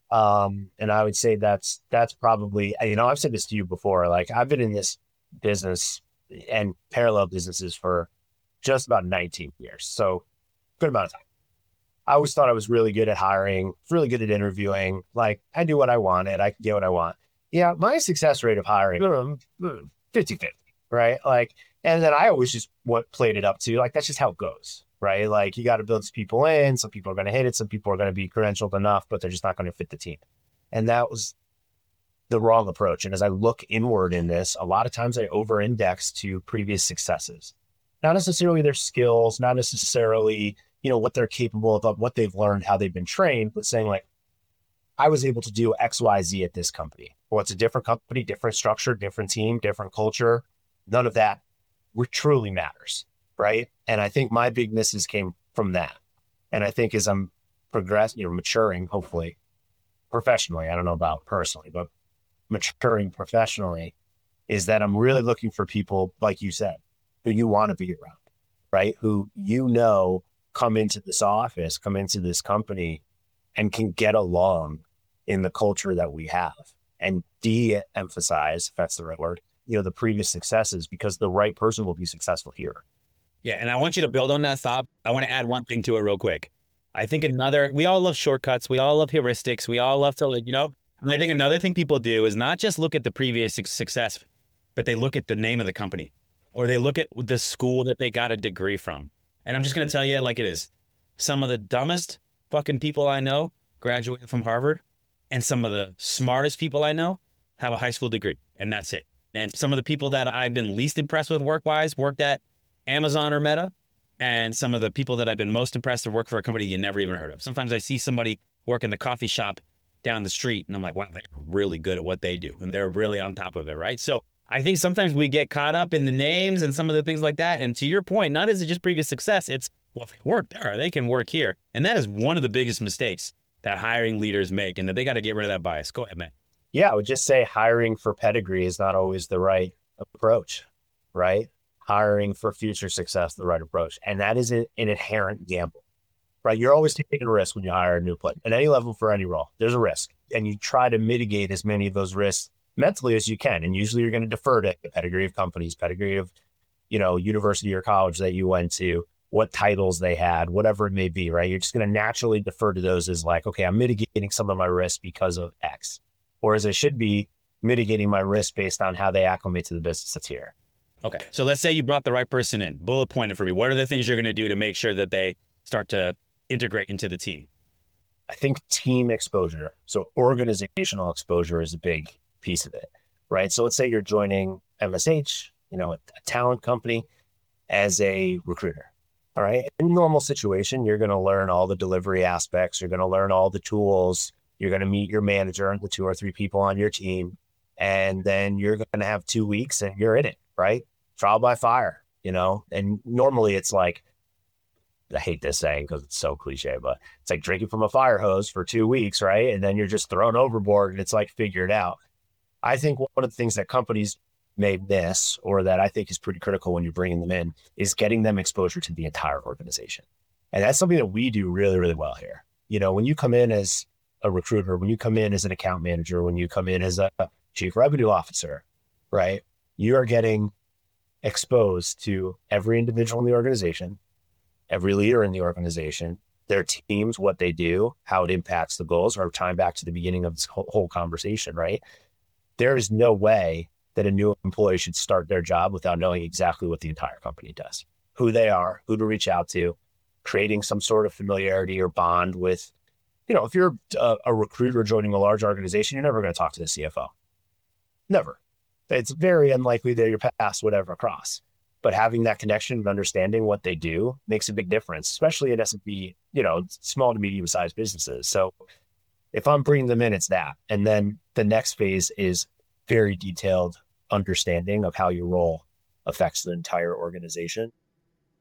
Um, and I would say that's, that's probably, you know, I've said this to you before, like I've been in this business and parallel businesses for just about nineteen years. So good amount of time. I always thought I was really good at hiring, really good at interviewing. Like I knew what I wanted. I could get what I want. Yeah. My success rate of hiring, fifty fifty, right? Like, and then I always just what played it up to, like, that's just how it goes, right? Like you got to build people in. Some people are going to hate it. Some people are going to be credentialed enough, but they're just not going to fit the team. And that was the wrong approach. And as I look inward in this, a lot of times I over-index to previous successes, not necessarily their skills, not necessarily, you know, what they're capable of, what they've learned, how they've been trained, but saying like, I was able to do X, Y, Z at this company. Well, it's a different company, different structure, different team, different culture. None of that truly matters, right? And I think my big misses came from that. And I think as I'm progressing, you know, maturing, hopefully, professionally, I don't know about personally, but maturing professionally, is that I'm really looking for people, like you said, who you want to be around, right? Who you know come into this office, come into this company and can get along in the culture that we have and de-emphasize, if that's the right word, you know, the previous successes, because the right person will be successful here. Yeah. And I want you to build on that thought. I want to add one thing to it real quick. I think another, we all love shortcuts. We all love heuristics. We all love to, you know, and I think another thing people do is not just look at the previous success, but they look at the name of the company or they look at the school that they got a degree from. And I'm just going to tell you like it is. Some of the dumbest fucking people I know graduated from Harvard, and some of the smartest people I know have a high school degree, and that's it. And some of the people that I've been least impressed with work-wise worked at Amazon or Meta, and some of the people that I've been most impressed have worked for a company you never even heard of. Sometimes I see somebody work in the coffee shop down the street, and I'm like, wow, they're really good at what they do, and they're really on top of it, right? So I think sometimes we get caught up in the names and some of the things like that. And to your point, not is it just previous success, it's, well, if they work there, they can work here. And that is one of the biggest mistakes that hiring leaders make, and that they got to get rid of that bias. Go ahead, man. Yeah, I would just say hiring for pedigree is not always the right approach, right? Hiring for future success, the right approach. And that is an inherent gamble, right? You're always taking a risk when you hire a new player at any level for any role. There's a risk, and you try to mitigate as many of those risks mentally as you can. And usually you're going to defer to the pedigree of companies, pedigree of, you know, university or college that you went to, what titles they had, whatever it may be, right? You're just going to naturally defer to those as like, okay, I'm mitigating some of my risk because of X, or as I should be mitigating my risk based on how they acclimate to the business that's here. Okay. So let's say you brought the right person in, bullet pointed for me. What are the things you're going to do to make sure that they start to integrate into the team? I think team exposure. So organizational exposure is a big piece of it, right? So let's say you're joining M S H, you know, a, a talent company as a recruiter. All right. In a normal situation, you're going to learn all the delivery aspects. You're going to learn all the tools. You're going to meet your manager and the two or three people on your team. And then you're going to have two weeks and you're in it, right? Trial by fire, you know? And normally it's like, I hate this saying because it's so cliche, but it's like drinking from a fire hose for two weeks, right? And then you're just thrown overboard and it's like, figure it out. I think one of the things that companies may miss, or that I think is pretty critical when you're bringing them in, is getting them exposure to the entire organization. And that's something that we do really, really well here. You know, when you come in as a recruiter, when you come in as an account manager, when you come in as a chief revenue officer, right? You are getting exposed to every individual in the organization, every leader in the organization, their teams, what they do, how it impacts the goals, or time back to the beginning of this whole, whole conversation, right? There is no way that a new employee should start their job without knowing exactly what the entire company does, who they are, who to reach out to, creating some sort of familiarity or bond with, you know, if you're a, a recruiter joining a large organization, you're never going to talk to the C F O. Never. It's very unlikely that your paths would ever cross. But having that connection and understanding what they do makes a big difference, especially at S and P, you know, small to medium sized businesses. So if I'm bringing them in, it's that. And then the next phase is very detailed understanding of how your role affects the entire organization.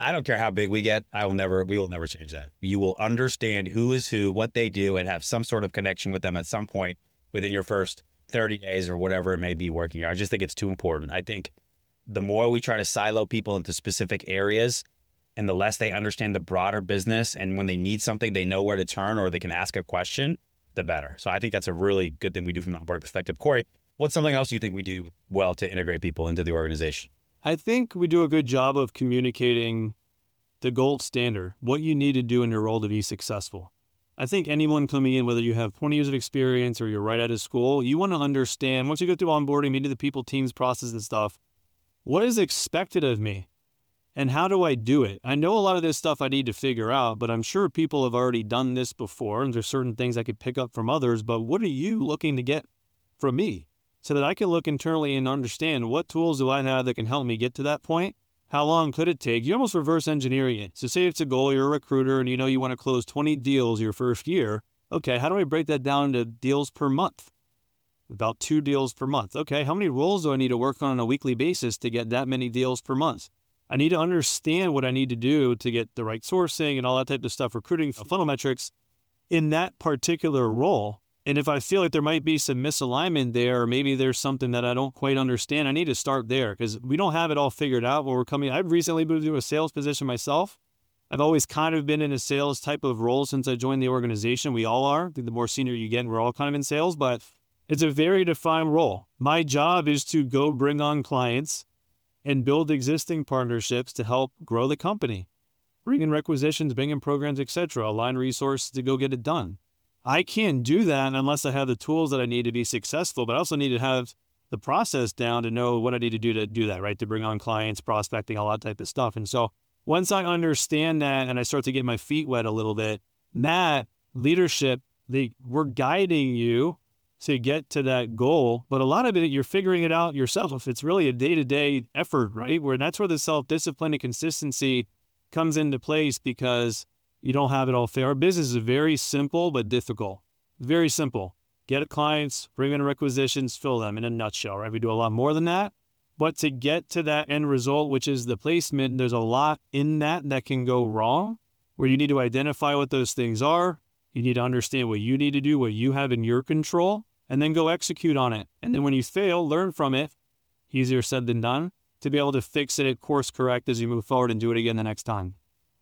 I don't care how big we get. I will never, we will never change that. You will understand who is who, what they do, and have some sort of connection with them at some point within your first thirty days or whatever it may be working here. I just think it's too important. I think the more we try to silo people into specific areas and the less they understand the broader business, and when they need something, they know where to turn or they can ask a question, the better. So I think that's a really good thing we do from an onboarding perspective. Corey, what's something else you think we do well to integrate people into the organization? I think we do a good job of communicating the gold standard, what you need to do in your role to be successful. I think anyone coming in, whether you have twenty years of experience or you're right out of school, you want to understand, once you go through onboarding, meeting the people, teams, process and stuff, what is expected of me and how do I do it? I know a lot of this stuff I need to figure out, but I'm sure people have already done this before and there's certain things I could pick up from others, but what are you looking to get from me so that I can look internally and understand what tools do I have that can help me get to that point? How long could it take? You almost reverse engineering it. So say it's a goal, you're a recruiter and you know you want to close twenty deals your first year. Okay, how do I break that down to deals per month? About two deals per month. Okay, how many roles do I need to work on on a weekly basis to get that many deals per month? I need to understand what I need to do to get the right sourcing and all that type of stuff, recruiting, funnel metrics in that particular role. And if I feel like there might be some misalignment there, or maybe there's something that I don't quite understand, I need to start there because we don't have it all figured out when we're coming. I've recently moved to a sales position myself. I've always kind of been in a sales type of role since I joined the organization. We all are. I think the more senior you get, we're all kind of in sales, but it's a very defined role. My job is to go bring on clients and build existing partnerships to help grow the company, bring in requisitions, bring in programs, et cetera, align resources to go get it done. I can't do that unless I have the tools that I need to be successful, but I also need to have the process down to know what I need to do to do that, right? To bring on clients, prospecting, all that type of stuff. And so once I understand that and I start to get my feet wet a little bit, that leadership, they, we're guiding you to get to that goal. But a lot of it, you're figuring it out yourself. It's really a day-to-day effort, right? Where that's where the self-discipline and consistency comes into place because you don't have it all fair. Our business is very simple, but difficult. Very simple. Get clients, bring in requisitions, fill them in a nutshell, right? We do a lot more than that. But to get to that end result, which is the placement, there's a lot in that that can go wrong, where you need to identify what those things are. You need to understand what you need to do, what you have in your control, and then go execute on it. And then when you fail, learn from it. Easier said than done, to be able to fix it, course correct as you move forward and do it again the next time.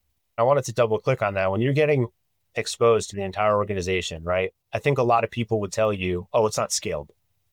I wanted to double click on that. When you're getting exposed to the entire organization, right? I think a lot of people would tell you, oh, it's not scaled.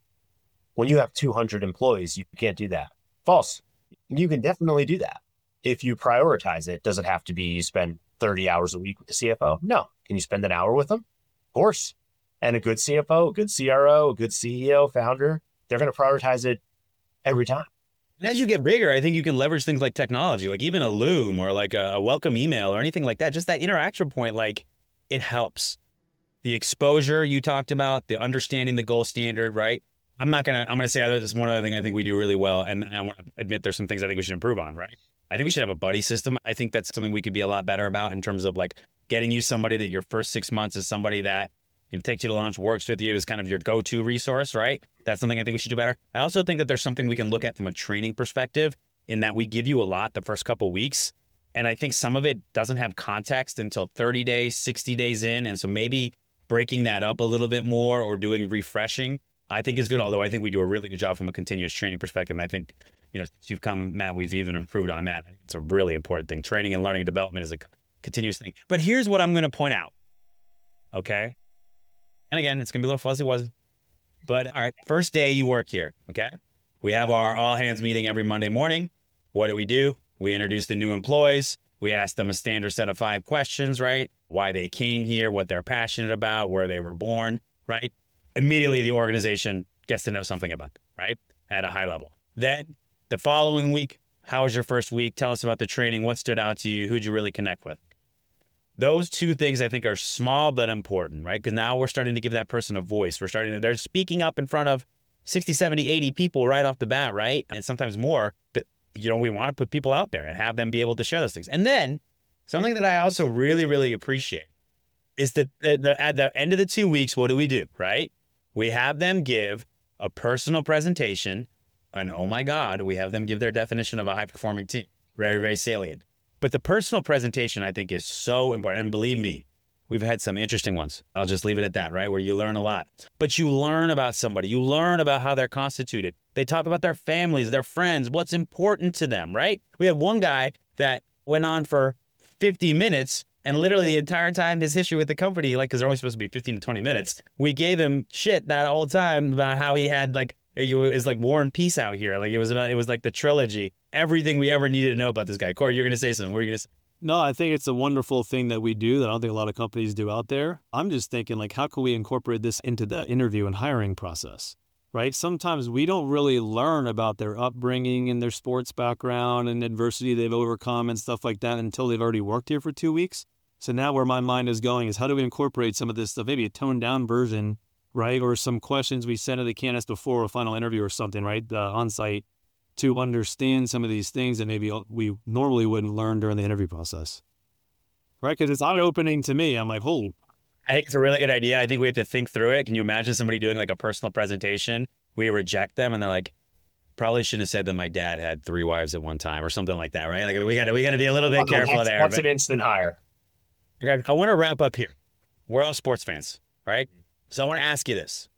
When you have two hundred employees, you can't do that. False. You can definitely do that. If you prioritize it, does it have to be you spend thirty hours a week with the C F O? No. Can you spend an hour with them? Of course. And a good C F O, a good C R O, a good C E O, founder, they're going to prioritize it every time. And as you get bigger, I think you can leverage things like technology, like even a Loom or like a, a welcome email or anything like that. Just that interaction point, like it helps. The exposure you talked about, the understanding the goal standard, right? I'm not going to, I'm going to say this is one other thing I think we do really well. And I want to admit there's some things I think we should improve on, right? I think we should have a buddy system. I think that's something we could be a lot better about in terms of like getting you somebody that your first six months is somebody that you know, takes you to lunch, works with you, is kind of your go-to resource, right? That's something I think we should do better. I also think that there's something we can look at from a training perspective in that we give you a lot the first couple of weeks. And I think some of it doesn't have context until thirty days, sixty days in. And so maybe breaking that up a little bit more or doing refreshing, I think is good. Although I think we do a really good job from a continuous training perspective. And I think, you know, since you've come, Matt, we've even improved on that. I think it's a really important thing. Training and learning and development is a continuous thing. But here's what I'm going to point out. Okay. And again, it's going to be a little fuzzy, was But all right, first day you work here, okay? We have our all hands meeting every Monday morning. What do we do? We introduce the new employees. We ask them a standard set of five questions, right? Why they came here, what they're passionate about, where they were born, right? Immediately the organization gets to know something about them, right? At a high level. Then the following week, how was your first week? Tell us about the training. What stood out to you? Who'd you really connect with? Those two things I think are small but important, right? Because now we're starting to give that person a voice. We're starting to, they're speaking up in front of sixty, seventy, eighty people right off the bat, right? And sometimes more, but you know, we want to put people out there and have them be able to share those things. And then something that I also really, really appreciate is that at the end of the two weeks, what do we do, right? We have them give a personal presentation and oh my God, we have them give their definition of a high performing team. Very, very salient. But the personal presentation, I think, is so important. And believe me, we've had some interesting ones. I'll just leave it at that, right? Where you learn a lot. But you learn about somebody. You learn about how they're constituted. They talk about their families, their friends, what's important to them, right? We had one guy that went on for fifty minutes, and literally the entire time his history with the company, like, because they're only supposed to be fifteen to twenty minutes, we gave him shit that whole time about how he had, like, it was like War and Peace out here. Like, it was about, it was like the trilogy. Everything we ever needed to know about this guy. Corey, you're going to say something. What are you going to say? No, I think it's a wonderful thing that we do that I don't think a lot of companies do out there. I'm just thinking, like, how can we incorporate this into the interview and hiring process, right? Sometimes we don't really learn about their upbringing and their sports background and adversity they've overcome and stuff like that until they've already worked here for two weeks. So now where my mind is going is how do we incorporate some of this stuff, maybe a toned down version, right? Or some questions we sent to the candidates before a final interview or something, right? Uh, on site, to understand some of these things that maybe we normally wouldn't learn during the interview process, right? Because it's eye-opening to me. I'm like, oh. I think it's a really good idea. I think we have to think through it. Can you imagine somebody doing like a personal presentation? We reject them and they're like, probably shouldn't have said that my dad had three wives at one time or something like that, right? Like we got to we got to be a little bit Okay, careful that's, there. That's but, an instant hire. okay, I want to wrap up here. We're all sports fans, right? So I want to ask you this.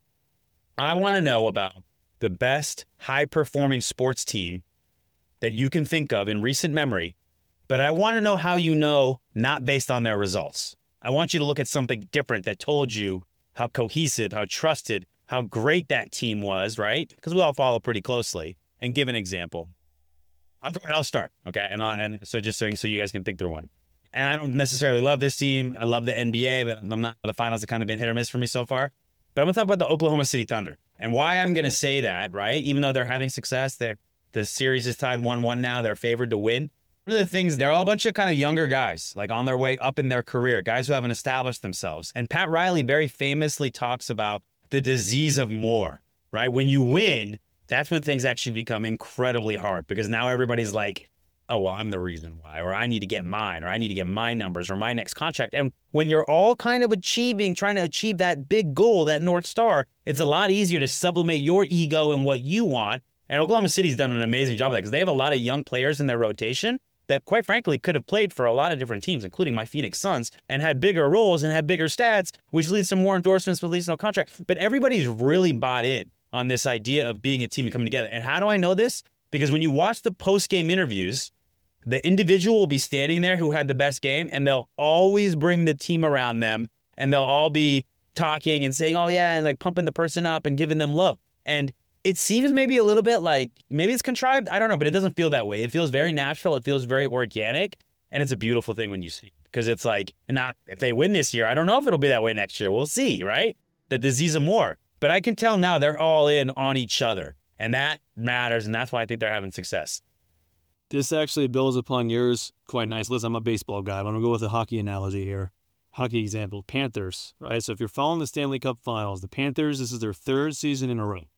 I want to know about the best high-performing sports team that you can think of in recent memory, but I want to know how you know, not based on their results. I want you to look at something different that told you how cohesive, how trusted, how great that team was, right? Because we all follow pretty closely, and give an example. I'll, I'll start, okay? And, on, and so just so, so you guys can think through one. And I don't necessarily love this team. I love the N B A, but I'm not, the finals have kind of been hit or miss for me so far. But I'm going to talk about the Oklahoma City Thunder. And why I'm going to say that, right? Even though they're having success, they're, the series is tied one one now. They're favored to win. One of the things, they're all a bunch of kind of younger guys, like on their way up in their career, guys who haven't established themselves. And Pat Riley very famously talks about the disease of more, right? When you win, that's when things actually become incredibly hard because now everybody's like, oh, well, I'm the reason why, or I need to get mine, or I need to get my numbers or my next contract. And when you're all kind of achieving, trying to achieve that big goal, that North Star, it's a lot easier to sublimate your ego and what you want. And Oklahoma City's done an amazing job of that because they have a lot of young players in their rotation that, quite frankly, could have played for a lot of different teams, including my Phoenix Suns, and had bigger roles and had bigger stats, which leads to more endorsements, but leads to no contract. But everybody's really bought in on this idea of being a team and coming together. And how do I know this? Because when you watch the post-game interviews, the individual will be standing there who had the best game, and they'll always bring the team around them, and they'll all be talking and saying, oh, yeah, and like pumping the person up and giving them love. And it seems maybe a little bit like, maybe it's contrived, I don't know, but it doesn't feel that way. It feels very natural. It feels very organic, and it's a beautiful thing when you see it. Because it's like, not if they win this year, I don't know if it'll be that way next year. We'll see, right? The disease of more. But I can tell now they're all in on each other, and that matters, and that's why I think they're having success. This actually builds upon yours quite nice. Listen, I'm a baseball guy. I'm going to go with a hockey analogy here. Hockey example, Panthers, right? So if you're following the Stanley Cup Finals, the Panthers, this is their third season in a row.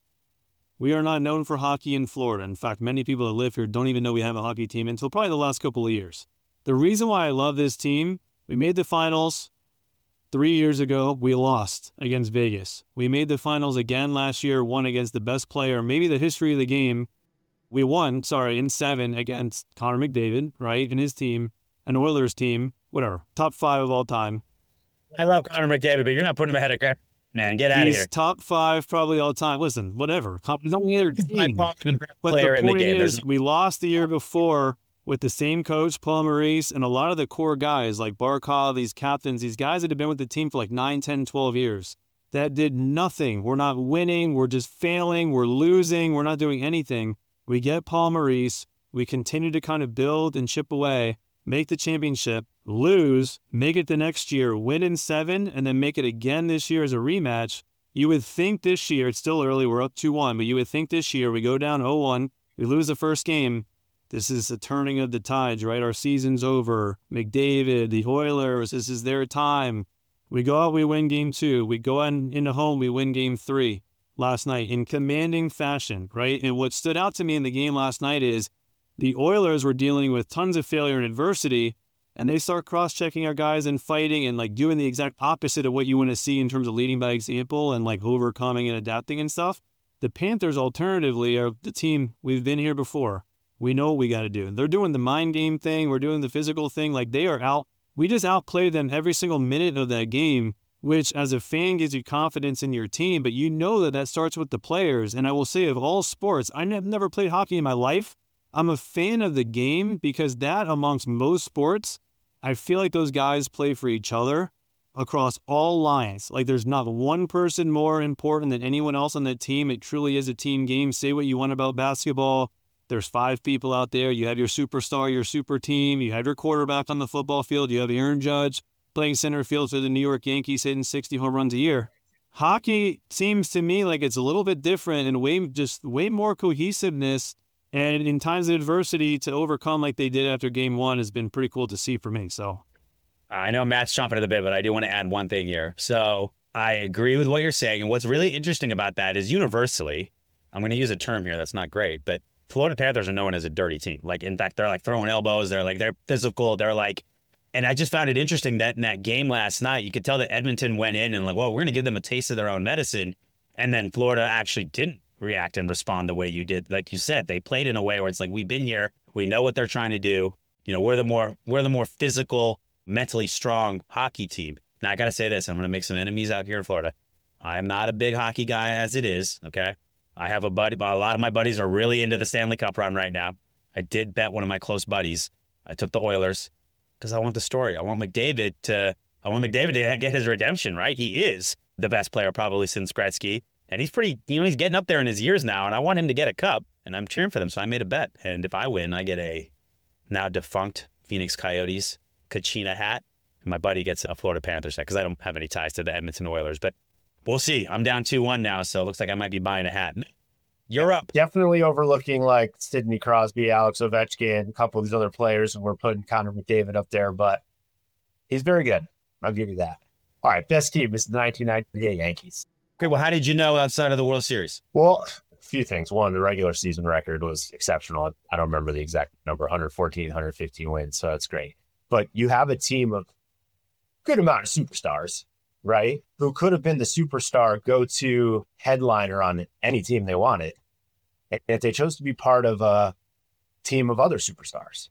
We are not known for hockey in Florida. In fact, many people that live here don't even know we have a hockey team until probably the last couple of years. The reason why I love this team, we made the finals three years ago. We lost against Vegas. We made the finals again last year, won against the best player, maybe the history of the game. We won, sorry, in seven against Connor McDavid, right, and his team, an Oilers team, whatever, top five of all time. I love Connor McDavid, but you're not putting him ahead of Grant. Man, get out He's of here. top five probably all time. Listen, whatever. He's only other team. But Player the in the point game. is, we lost the year before with the same coach, Paul Maurice, and a lot of the core guys like Barkov, these captains, these guys that have been with the team for like nine, ten, twelve years. That did nothing. We're not winning. We're just failing. We're losing. We're not doing anything. We get Paul Maurice. We continue to kind of build and chip away, make the championship, lose, make it the next year, win in seven, and then make it again this year as a rematch. You would think this year, it's still early, we're up two one, but you would think this year we go down oh one, we lose the first game. This is a turning of the tides, right? Our season's over. McDavid, the Oilers, this is their time. We go out, we win game two. We go on into home, we win game three last night in commanding fashion, right? And what stood out to me in the game last night is the Oilers were dealing with tons of failure and adversity, and they start cross-checking our guys and fighting and like doing the exact opposite of what you want to see in terms of leading by example and like overcoming and adapting and stuff. The Panthers, alternatively, are the team we've been here before. We know what we got to do. They're doing the mind game thing. We're doing the physical thing. Like they are out. We just outplayed them every single minute of that game, which as a fan gives you confidence in your team. But you know that that starts with the players. And I will say of all sports, I've never played hockey in my life. I'm a fan of the game because that amongst most sports, I feel like those guys play for each other across all lines. Like there's not one person more important than anyone else on that team. It truly is a team game. Say what you want about basketball. There's five people out there. You have your superstar, your super team. You have your quarterback on the football field. You have Aaron Judge playing center field for the New York Yankees, hitting sixty home runs a year. Hockey seems to me like it's a little bit different and way just way more cohesiveness. And in times of adversity to overcome like they did after game one has been pretty cool to see for me. So I know Matt's chomping at the bit, but I do want to add one thing here. So I agree with what you're saying. And what's really interesting about that is universally, I'm going to use a term here that's not great, but Florida Panthers are known as a dirty team. Like, in fact, they're like throwing elbows. They're like, they're physical. They're like, and I just found it interesting that in that game last night, you could tell that Edmonton went in and like, well, we're going to give them a taste of their own medicine. And then Florida actually didn't react and respond the way you did. Like you said, they played in a way where it's like, we've been here. We know what they're trying to do. You know, we're the more, we're the more physical, mentally strong hockey team. Now I got to say this, I'm going to make some enemies out here in Florida. I'm not a big hockey guy as it is. Okay. I have a buddy, but a lot of my buddies are really into the Stanley Cup run right now. I did bet one of my close buddies. I took the Oilers because I want the story. I want McDavid to, I want McDavid to get his redemption, right? He is the best player probably since Gretzky. And he's pretty, you know, he's getting up there in his years now. And I want him to get a cup and I'm cheering for them. So I made a bet. And if I win, I get a now defunct Phoenix Coyotes Kachina hat. And my buddy gets a Florida Panthers hat because I don't have any ties to the Edmonton Oilers. But we'll see. I'm down two one now, so it looks like I might be buying a hat. You're up. Definitely overlooking like Sidney Crosby, Alex Ovechkin, a couple of these other players, and we're putting Connor McDavid up there, but he's very good. I'll give you that. All right, best team is the nineteen ninety-eight Yankees. Okay, well, how did you know outside of the World Series? Well, a few things. One, the regular season record was exceptional. I don't remember the exact number, one fourteen, one fifteen wins, so it's great. But you have a team of good amount of superstars, right? Who could have been the superstar go-to headliner on any team they wanted. And if they chose to be part of a team of other superstars,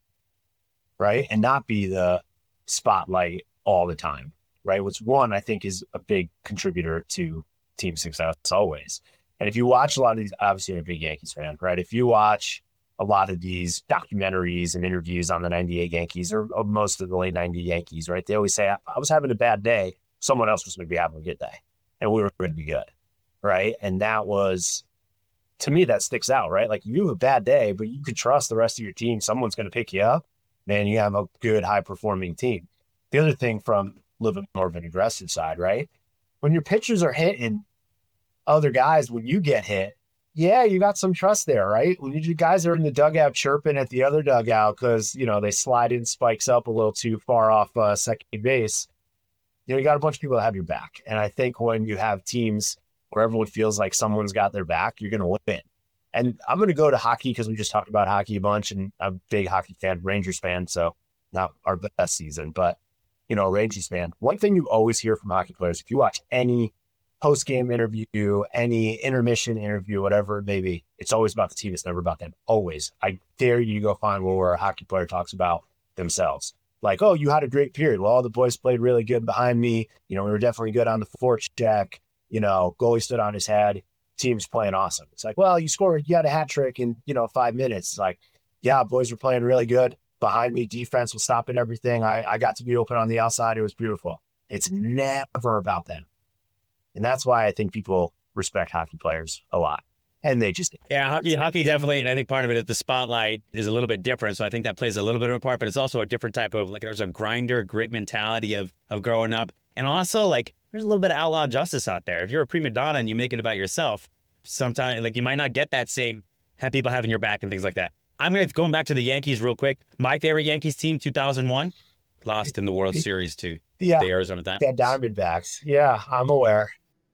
right? And not be the spotlight all the time, right? Which one I think is a big contributor to team success always. And if you watch a lot of these, obviously you're a big Yankees fan, right? If you watch a lot of these documentaries and interviews on the ninety-eight Yankees or, or most of the late nineties Yankees, right? They always say, I, I was having a bad day. Someone else was going to be having a good day and we were going to be good, right? And that was, to me, that sticks out, right? Like you have a bad day, but you could trust the rest of your team. Someone's going to pick you up. Man, you have a good, high-performing team. The other thing from a little bit more of an aggressive side, right? When your pitchers are hitting other guys, when you get hit, yeah, you got some trust there, right? When you guys are in the dugout chirping at the other dugout because, you know, they slide in spikes up a little too far off uh, second base, you know, you got a bunch of people that have your back. And I think when you have teams where everyone feels like someone's got their back, you're going to win. And I'm going to go to hockey because we just talked about hockey a bunch, and I'm a big hockey fan, Rangers fan, so not our best season, but, you know, a Rangers fan. One thing you always hear from hockey players, if you watch any post-game interview, any intermission interview, whatever it may be, it's always about the team. It's never about them. Always. I dare you to go find one where a hockey player talks about themselves. Like, oh, you had a great period. Well, all the boys played really good behind me. You know, we were definitely good on the forecheck. You know, goalie stood on his head. Team's playing awesome. It's like, well, you scored, you had a hat trick in, you know, five minutes. It's like, yeah, boys were playing really good. Behind me, defense was stopping everything. I, I got to be open on the outside. It was beautiful. It's never about them. And that's why I think people respect hockey players a lot. And they just... Yeah, hockey, hockey definitely. And I think part of it is the spotlight is a little bit different. So I think that plays a little bit of a part, but it's also a different type of, like, there's a grinder, grit mentality of, of growing up. And also, like, there's a little bit of outlaw justice out there. If you're a prima donna and you make it about yourself, sometimes, like, you might not get that same, have people having your back and things like that. I'm going to, going back to the Yankees real quick. My favorite Yankees team, two thousand one, lost in the World Series to yeah, the Arizona Diamondbacks. Yeah, Diamondbacks. Yeah, I'm aware.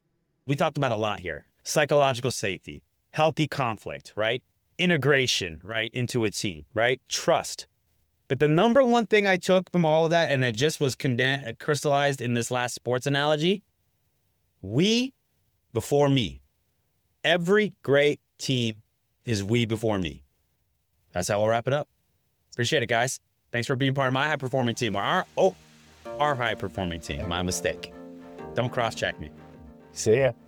We talked about a lot here. Psychological safety, healthy conflict, right? Integration, right, into a team, right? Trust. But the number one thing I took from all of that, and it just was condensed, crystallized in this last sports analogy, we before me. Every great team is we before me. that's how we'll wrap it up. Appreciate it, guys. Thanks for being part of my high performing team. Or our, oh, our high performing team. My mistake. Don't cross check me. See ya.